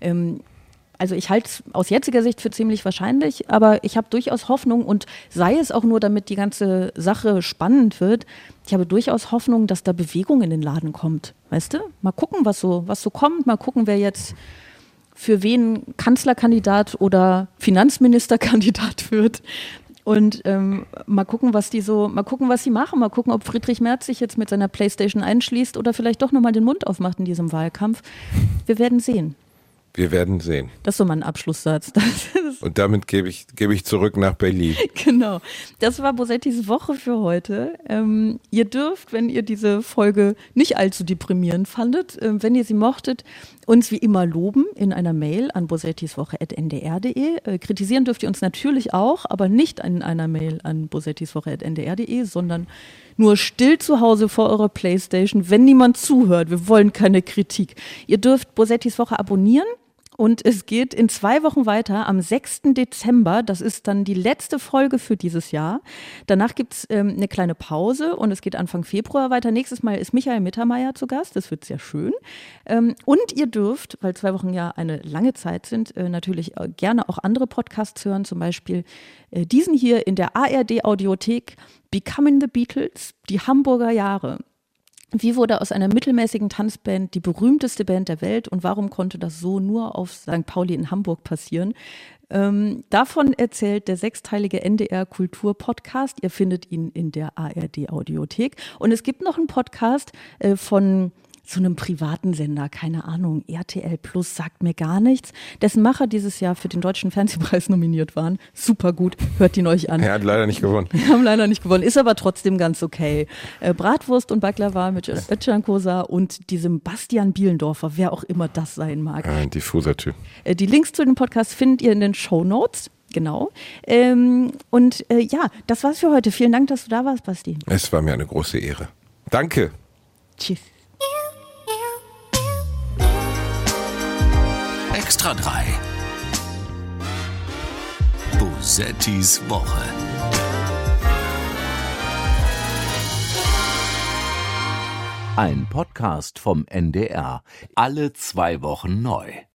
Also ich halte es aus jetziger Sicht für ziemlich wahrscheinlich, aber ich habe durchaus Hoffnung, und sei es auch nur, damit die ganze Sache spannend wird, ich habe durchaus Hoffnung, dass da Bewegung in den Laden kommt. Weißt du? Mal gucken, was so kommt, mal gucken, wer jetzt für wen Kanzlerkandidat oder Finanzministerkandidat wird. Und mal gucken, was sie machen, mal gucken, ob Friedrich Merz sich jetzt mit seiner Playstation einschließt oder vielleicht doch nochmal den Mund aufmacht in diesem Wahlkampf. Wir werden sehen. Wir werden sehen. Das ist so mein Abschlusssatz. Und damit gebe ich zurück nach Berlin. Genau. Das war Bosettis Woche für heute. Ihr dürft, wenn ihr diese Folge nicht allzu deprimierend fandet, wenn ihr sie mochtet, uns wie immer loben in einer Mail an bosettiswoche@ndr.de. Kritisieren dürft ihr uns natürlich auch, aber nicht in einer Mail an bosettiswoche@ndr.de, sondern nur still zu Hause vor eurer Playstation, wenn niemand zuhört. Wir wollen keine Kritik. Ihr dürft Bosettis Woche abonnieren. Und es geht in 2 Wochen weiter, am 6. Dezember. Das ist dann die letzte Folge für dieses Jahr. Danach gibt es eine kleine Pause und es geht Anfang Februar weiter. Nächstes Mal ist Michael Mittermeier zu Gast. Das wird sehr schön. Und ihr dürft, weil 2 Wochen ja eine lange Zeit sind, natürlich gerne auch andere Podcasts hören. Zum Beispiel diesen hier in der ARD-Audiothek, Becoming the Beatles, die Hamburger Jahre. Wie wurde aus einer mittelmäßigen Tanzband die berühmteste Band der Welt, und warum konnte das so nur auf St. Pauli in Hamburg passieren? Davon erzählt der 6-teilige NDR-Kultur-Podcast. Ihr findet ihn in der ARD-Audiothek. Und es gibt noch einen Podcast von so einem privaten Sender, keine Ahnung, RTL Plus, sagt mir gar nichts, dessen Macher dieses Jahr für den Deutschen Fernsehpreis nominiert waren. Super gut, hört ihn euch an. Er hat leider nicht gewonnen. Haben leider nicht gewonnen, ist aber trotzdem ganz okay. Bratwurst und Baklava mit Özcan Kosa und diesem Bastian Bielendorfer, wer auch immer das sein mag. Ein diffuser Typ. Die Links zu dem Podcast findet ihr in den Shownotes. Genau. Ja, das war's für heute. Vielen Dank, dass du da warst, Basti. Es war mir eine große Ehre. Danke. Tschüss. Extra 3. Bosettis Woche. Ein Podcast vom NDR. Alle 2 Wochen neu.